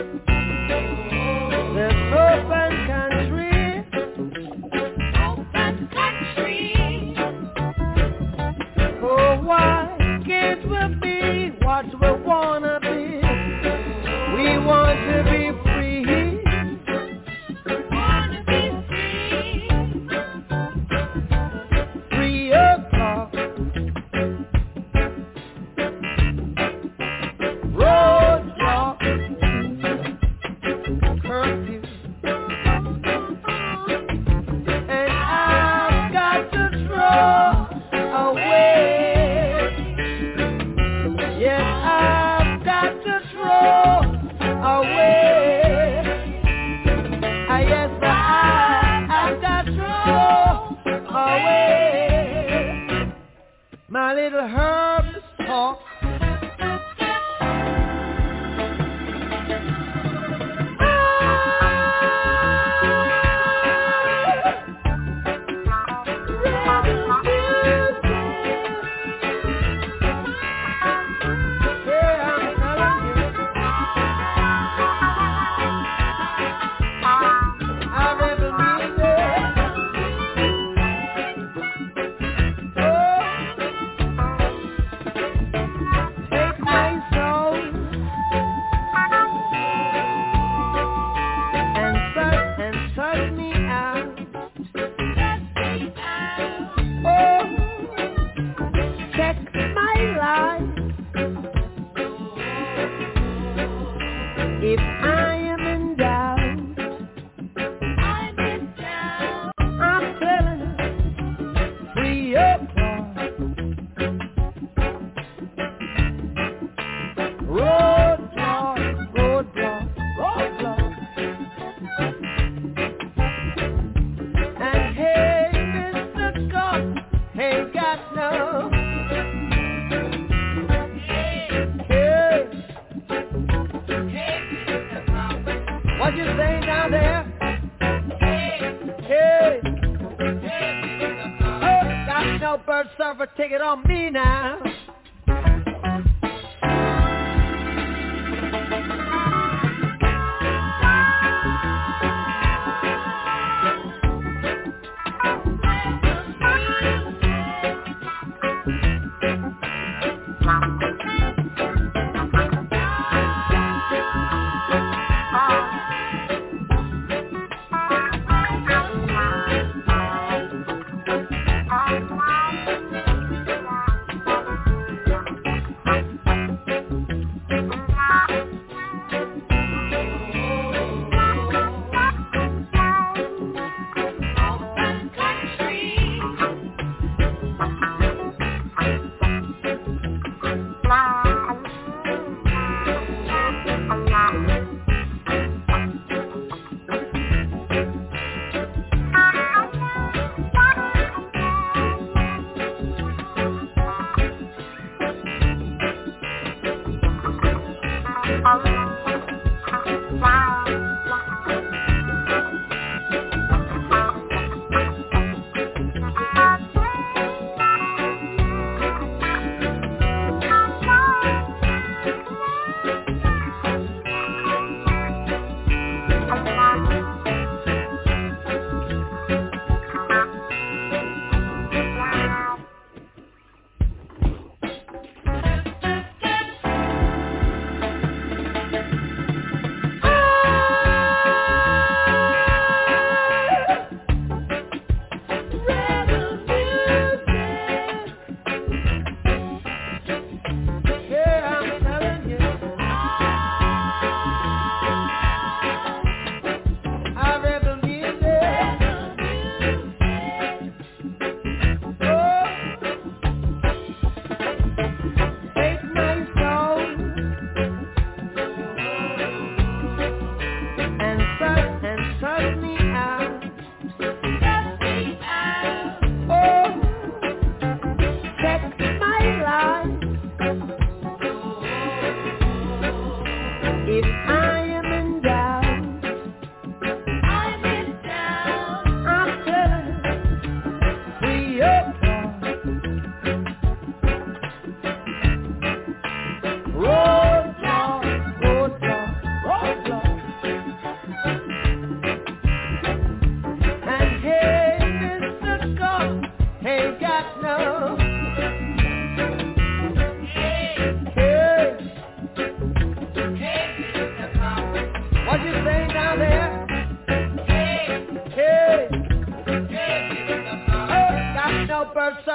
There's open country. Open country. Oh, why can't we be what we wanna be? We want to be free. Wanna be free. 3 o'clock. Roadblock. Curfew. And I've got to throw away. Yes, I've got to throw away. Yes, I've got to throw away. My little herb talk. If I am in doubt, I'm telling you, 3 o'clock. Roadblock, roadblock, roadblock. And hey, Mr. God, ain't got no. What you say down there? Hey, oh, got no bird server ticket on me now.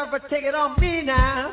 Jennifer, take it on me now.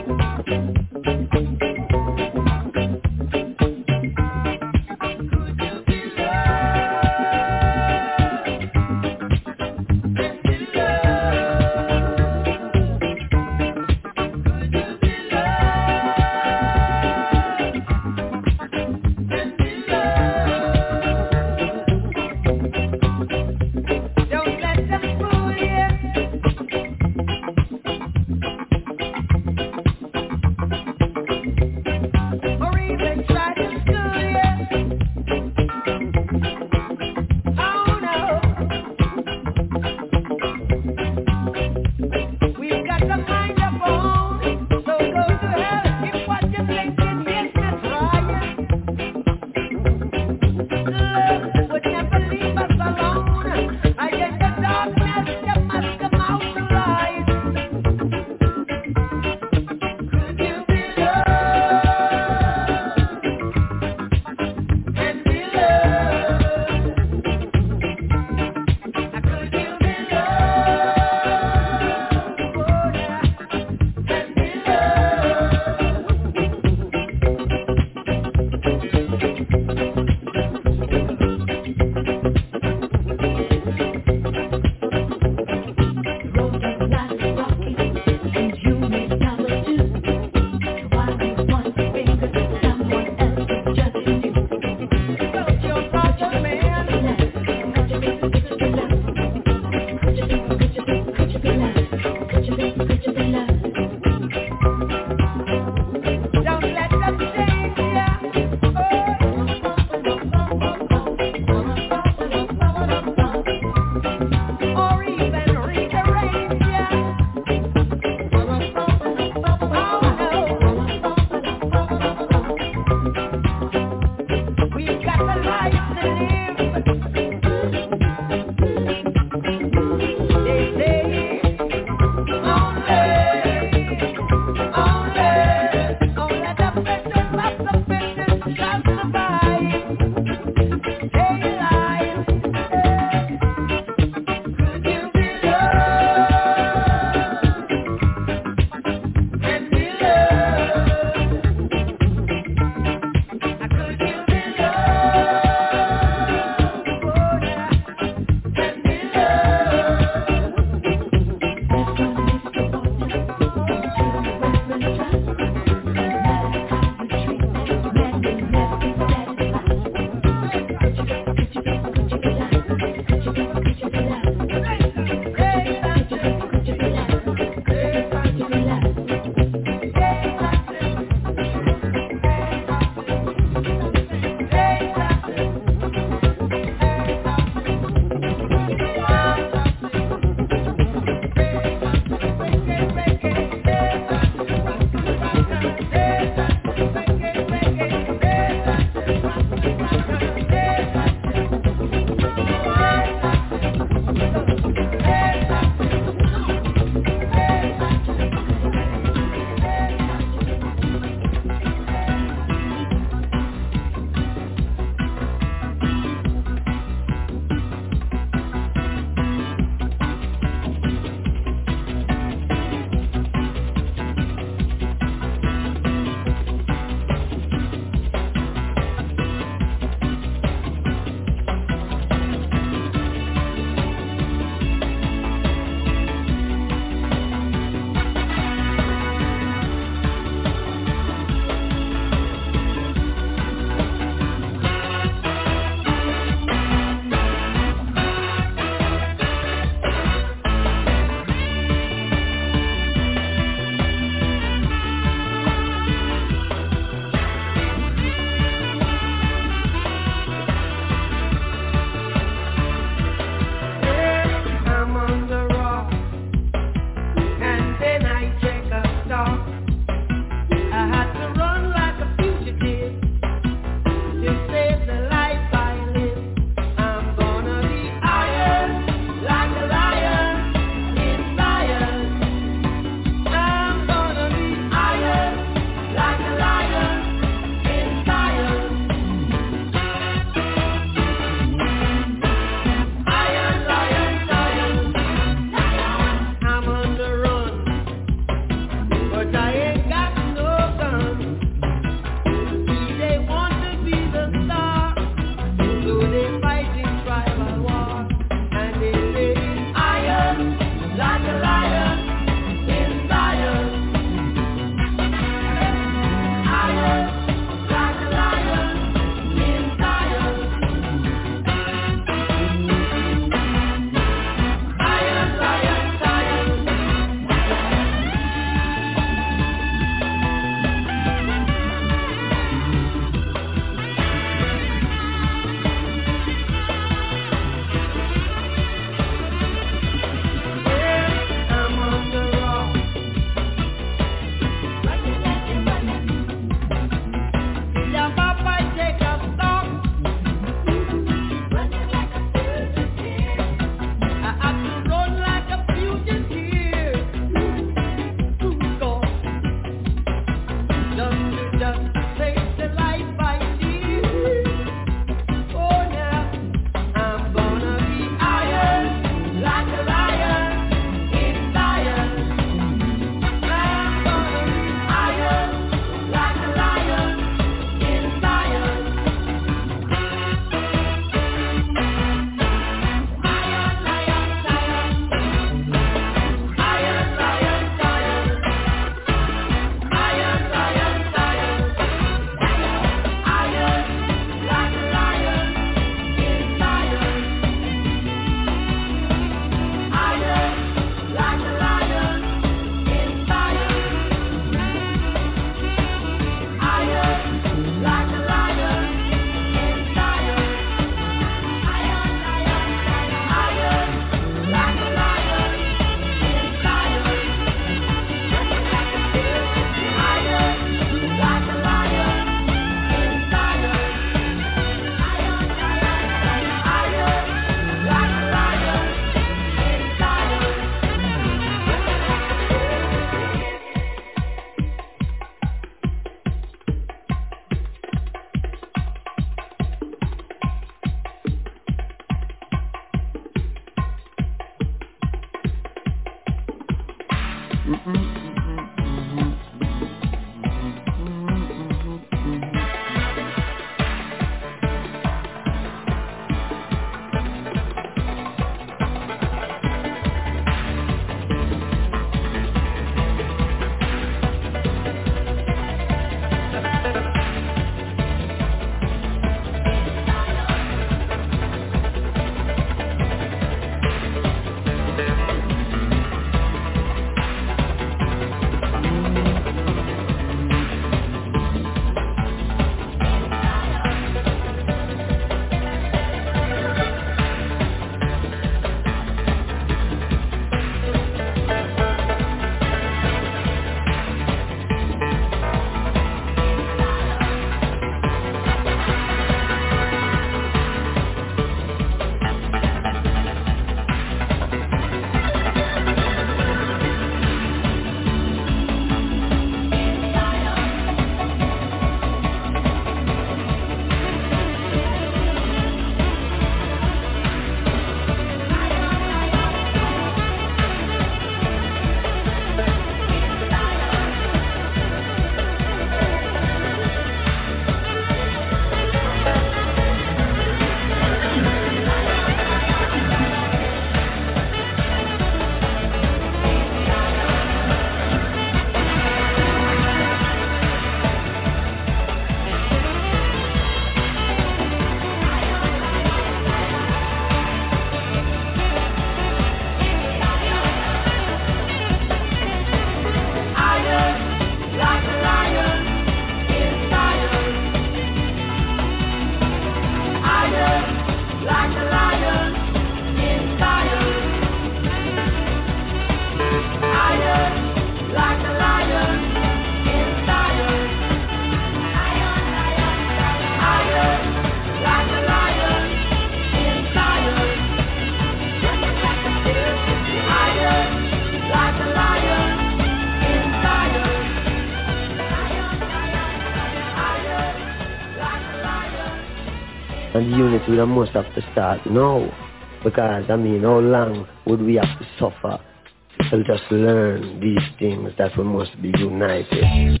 And the unit we must have to start now. Because, how long would we have to suffer to just learn these things that we must be united?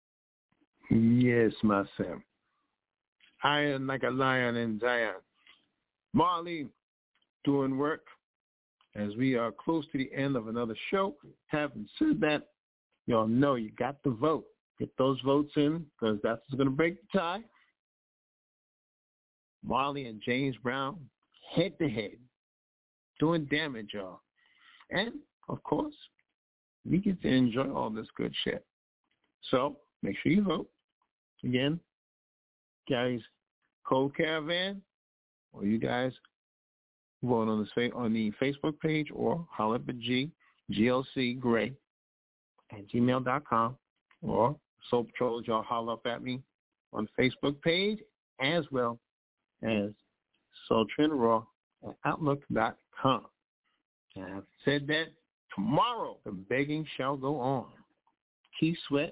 Yes, my son. Iron like a lion in Zion. Marley doing work as we are close to the end of another show. Having said that, y'all know you got to vote. Get those votes in because that's what's going to break the tie. Marley and James Brown, head-to-head, doing damage, y'all. And, of course, we get to enjoy all this good shit. So, make sure you vote. Again, Gary's Cold Caravan, or you guys vote on the Facebook page or holler up at glcgray@gmail.com, or Soul Patrol, y'all holler up at me on the Facebook page, as well as Sultry and Raw at Outlook.com. And I've said that tomorrow the begging shall go on. Keith Sweat,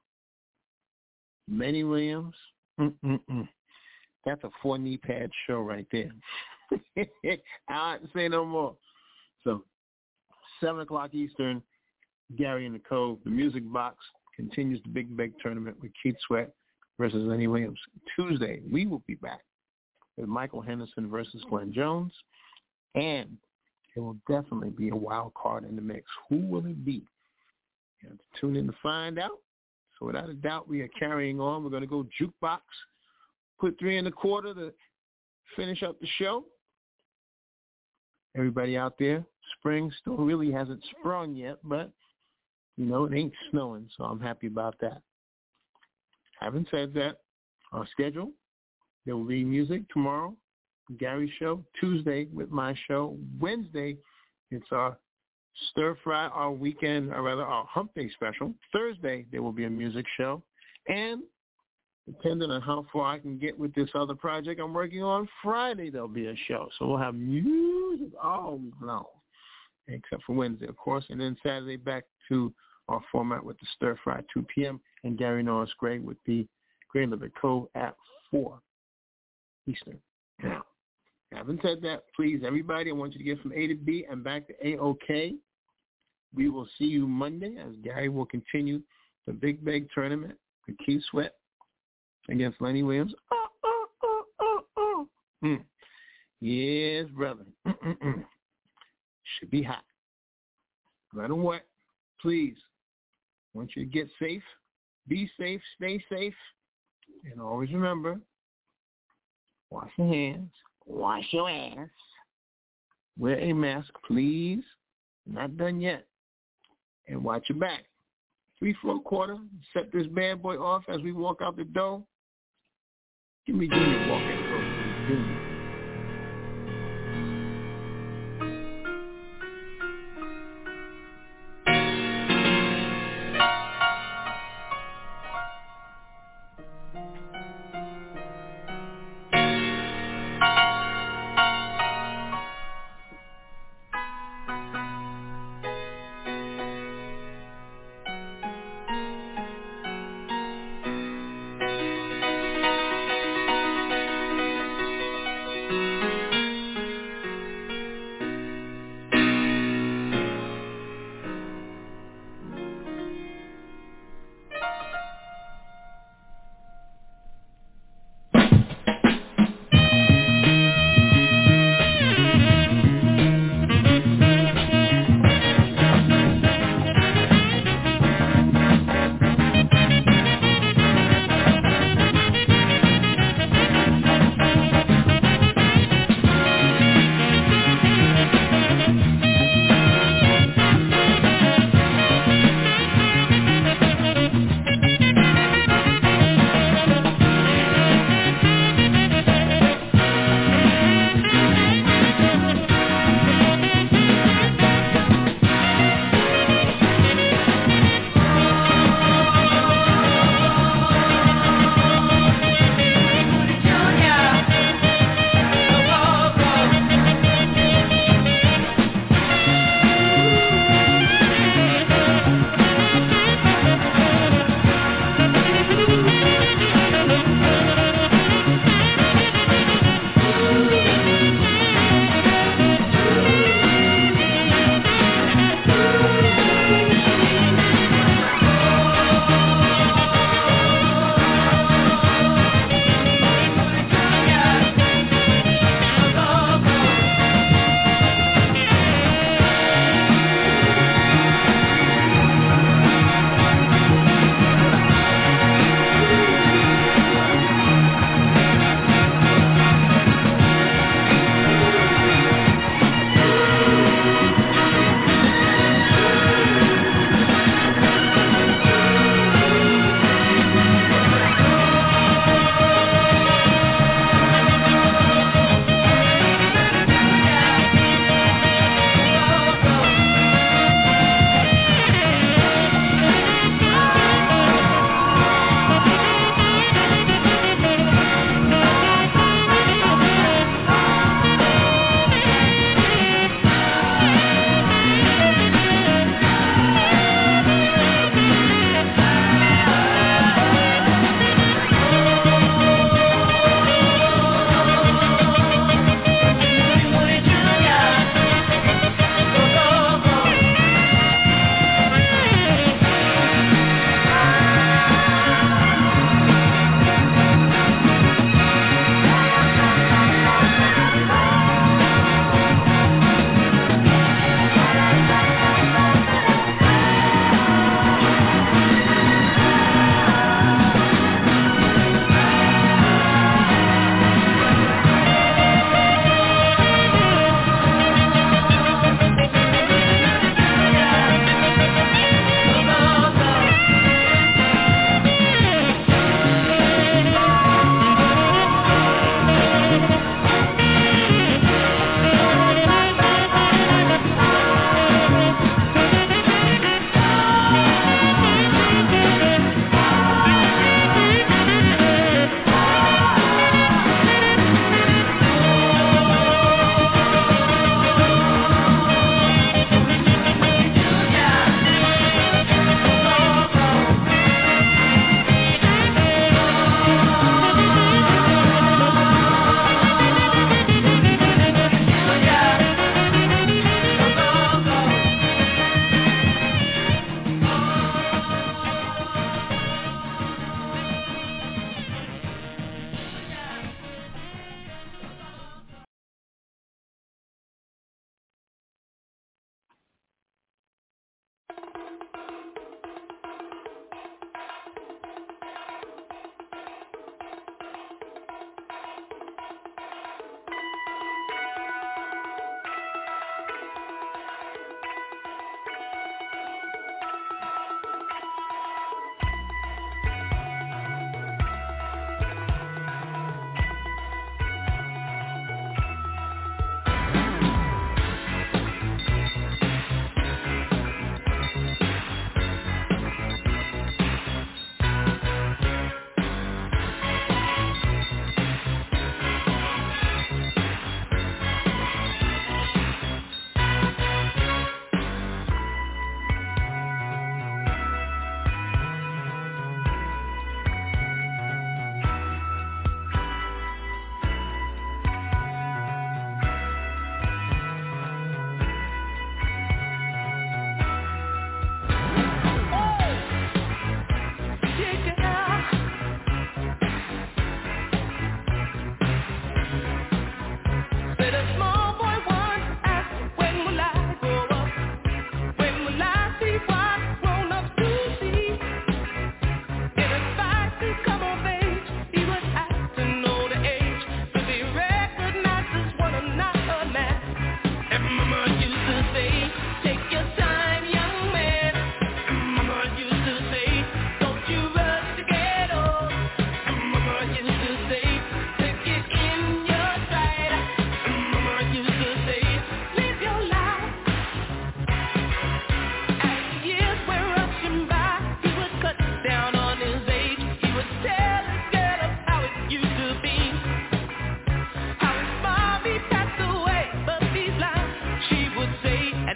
Manny Williams, that's a 4-knee pad show right there. I have to say no more. So 7 o'clock Eastern, Gary in the Cove, the Music Box continues the Big Beg tournament with Keith Sweat versus Manny Williams. Tuesday, we will be back with Michael Henderson versus Glenn Jones, and it will definitely be a wild card in the mix. Who will it be? You have to tune in to find out. So without a doubt, we are carrying on. We're going to go jukebox, put 3 1/4 to finish up the show. Everybody out there, spring still really hasn't sprung yet, but, it ain't snowing, so I'm happy about that. Having said that, our schedule, there will be music tomorrow, Gary's show. Tuesday with my show. Wednesday, it's our stir fry, our hump day special. Thursday, there will be a music show. And depending on how far I can get with this other project I'm working on, Friday there'll be a show. So we'll have music all long, except for Wednesday, of course. And then Saturday back to our format with the stir fry at 2 p.m. and Gary Norris Gray with the Gray Limit Cove at 4 Eastern. Now, having said that, please, everybody, I want you to get from A to B and back to A-OK. We will see you Monday as Gary will continue the Big Bag tournament with Keith Sweat against Lenny Williams. Yes, brother. Should be hot. No matter what, please, once you get safe, be safe, stay safe, and always remember, wash your hands. Wash your ass. Wear a mask, please. Not done yet. And watch your back. 3/4 quarter. Set this bad boy off as we walk out the door. Give me Junior walk that door, please. Junior. Say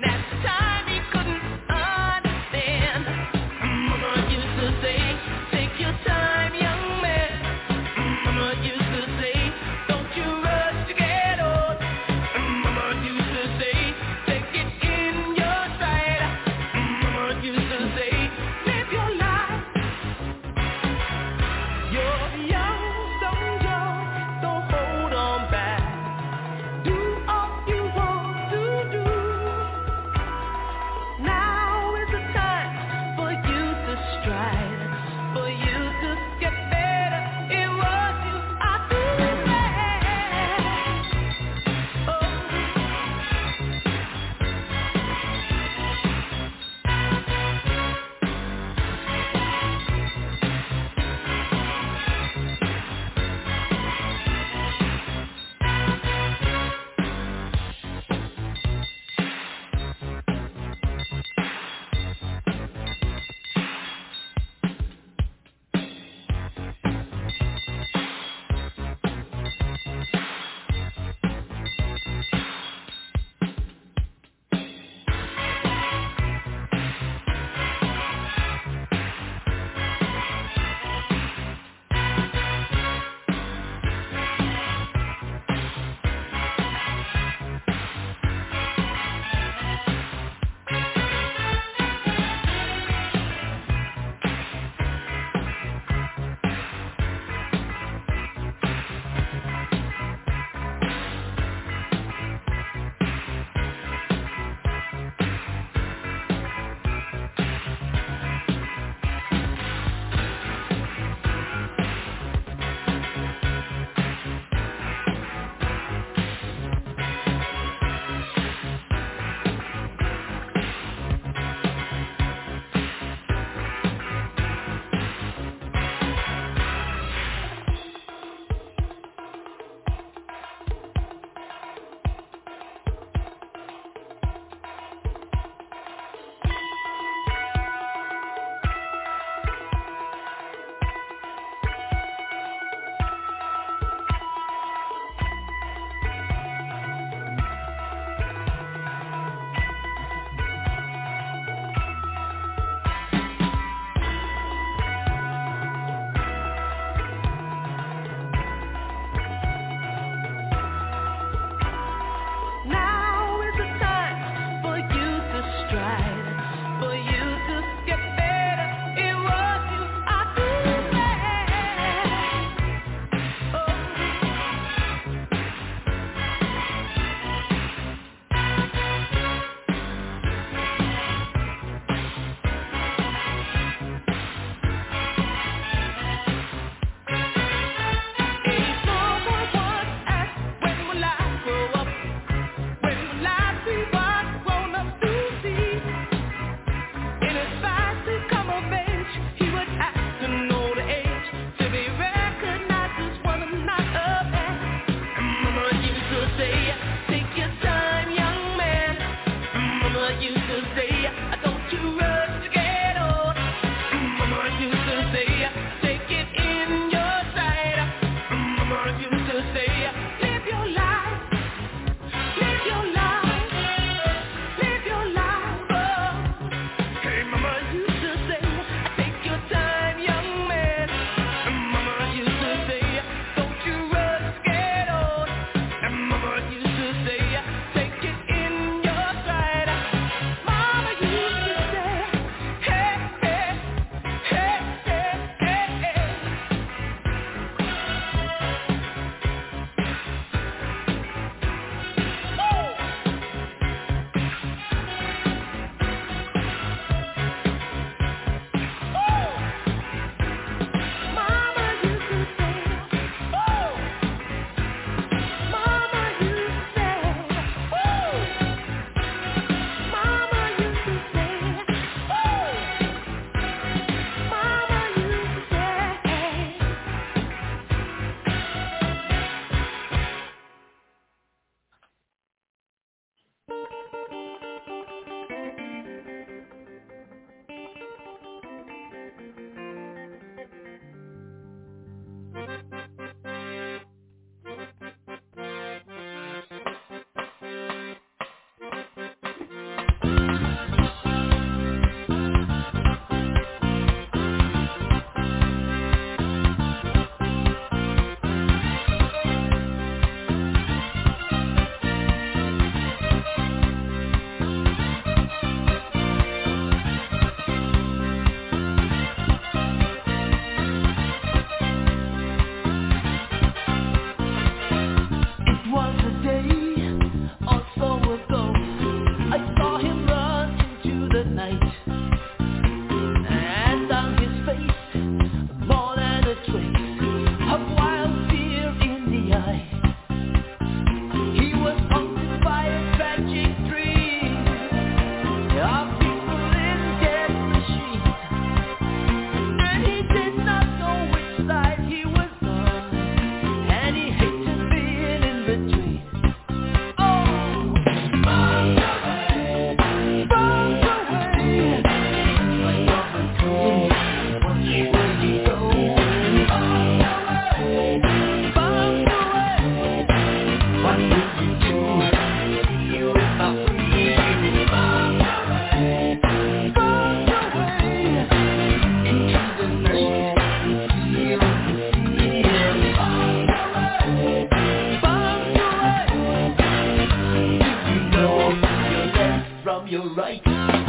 from your right.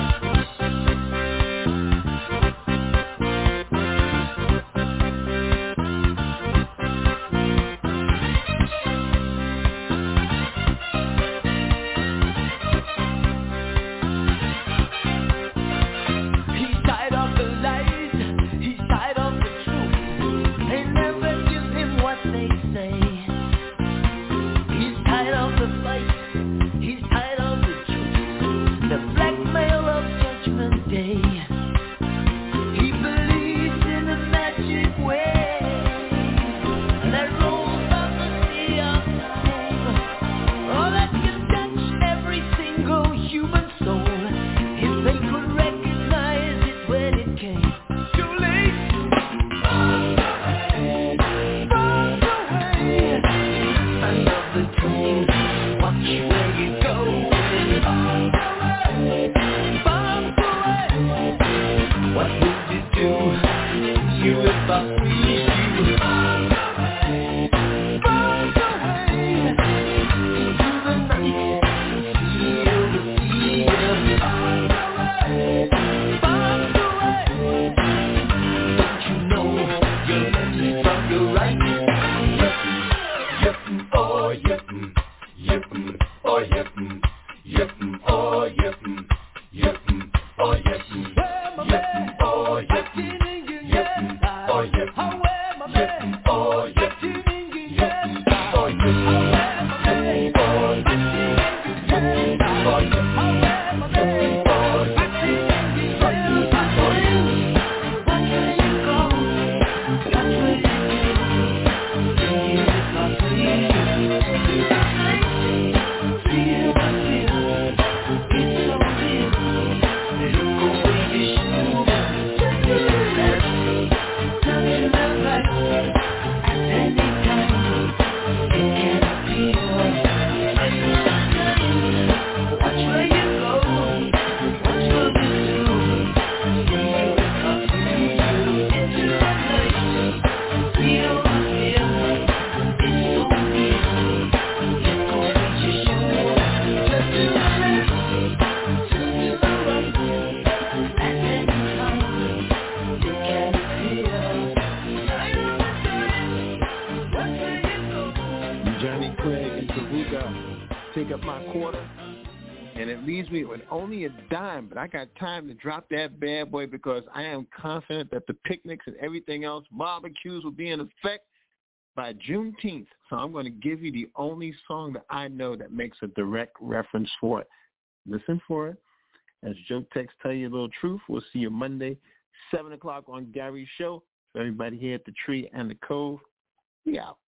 But I got time to drop that bad boy because I am confident that the picnics and everything else, barbecues will be in effect by Juneteenth. So I'm going to give you the only song that I know that makes a direct reference for it. Listen for it. As Joe Tex tell you a little truth, we'll see you Monday, 7 o'clock on Gary's show. For everybody here at the Tree and the Cove, we out.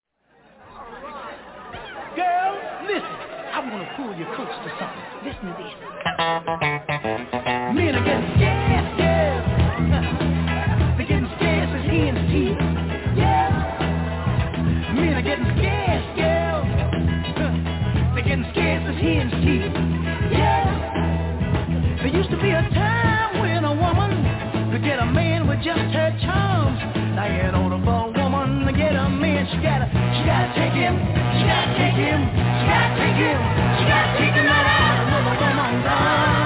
Girl, listen. I want to pull your close to something. Listen to this. Men are getting scared, yeah. They're getting scared as hen's teeth, yeah. Men are getting scared, yeah. They're getting scared as hen's teeth, yeah. There used to be a time when a woman could get a man with just her charms. Now in order for a woman to get a man, she gotta take him, she gotta take him, she gotta take him, she gotta take him right out of another woman's arms.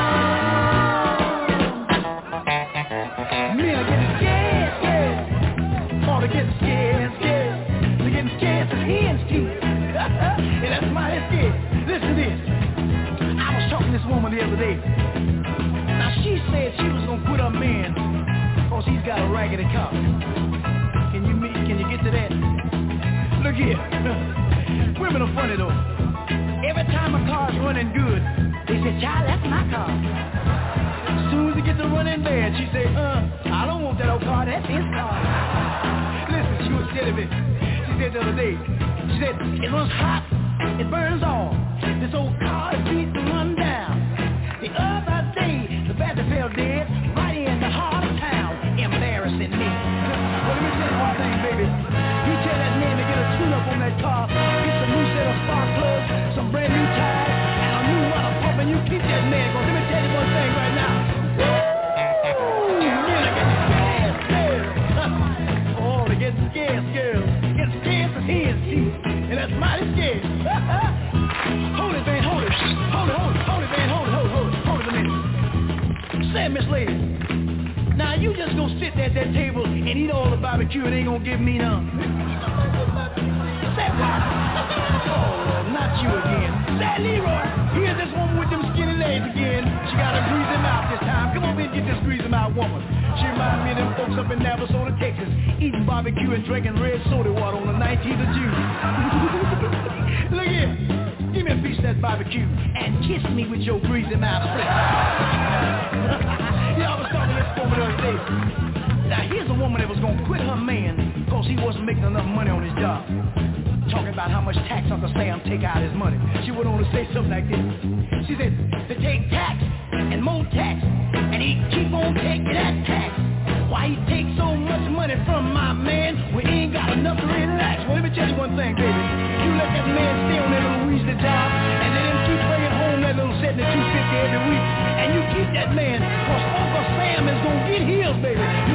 Men are getting scared, scared. Oh, they're getting scared, scared. They're getting scared as hen's teeth. And that's mighty scared. Listen to this. I was talking to this woman the other day. Now she said she was gonna quit her man because he's got a raggedy car. Can you get to that? Look here. Women are funny though. Every time a car's running good, they say, child, that's my car. As soon as it gets to running bad, she say, I don't want that old car, that's his car. Listen, she was scared of it. She said the other day, she said, it runs hot, it burns off. This old car is beat to run down. The other day, the battery fell dead right in the heart of town, embarrassing me. Well, let me tell you one thing, baby. You tell that man to get a tune-up on that car, get some new set of spark plugs, some brand new tires, and a new water pump, and you keep that man going. Let me tell you one thing right now. Woo! Men are getting scared, scared. Oh, they're getting scared, scared. Getting scared as hen's teeth, and that's mighty scared. Hold it, man, hold it. at that table and eat all the barbecue and ain't gonna give me none. Say what? Oh, not you again. Say, Leroy, here's this woman with them skinny legs again. She gotta grease him out this time. Come over here and get this grease him out woman. She reminds me of them folks up in Navasota, Texas, eating barbecue and drinking red soda water on the 19th of June. Look here. Give me a piece of that barbecue and kiss me with your greasy mouth. Yeah, I was talking to this woman the other day. Now, here's a woman that was going to quit her man because he wasn't making enough money on his job. Talking about how much tax Uncle Sam take out his money. She went on to say something like this. She said, to take tax and more tax, and he keep on taking that tax. Why he take so much money from my man when he ain't got enough to relax? Well, let me tell you one thing, baby. You let that man stay on that little weasel job, and let him keep bringing home that little $72.50 every week, and you keep that man, because Uncle Sam is going to get healed, baby. You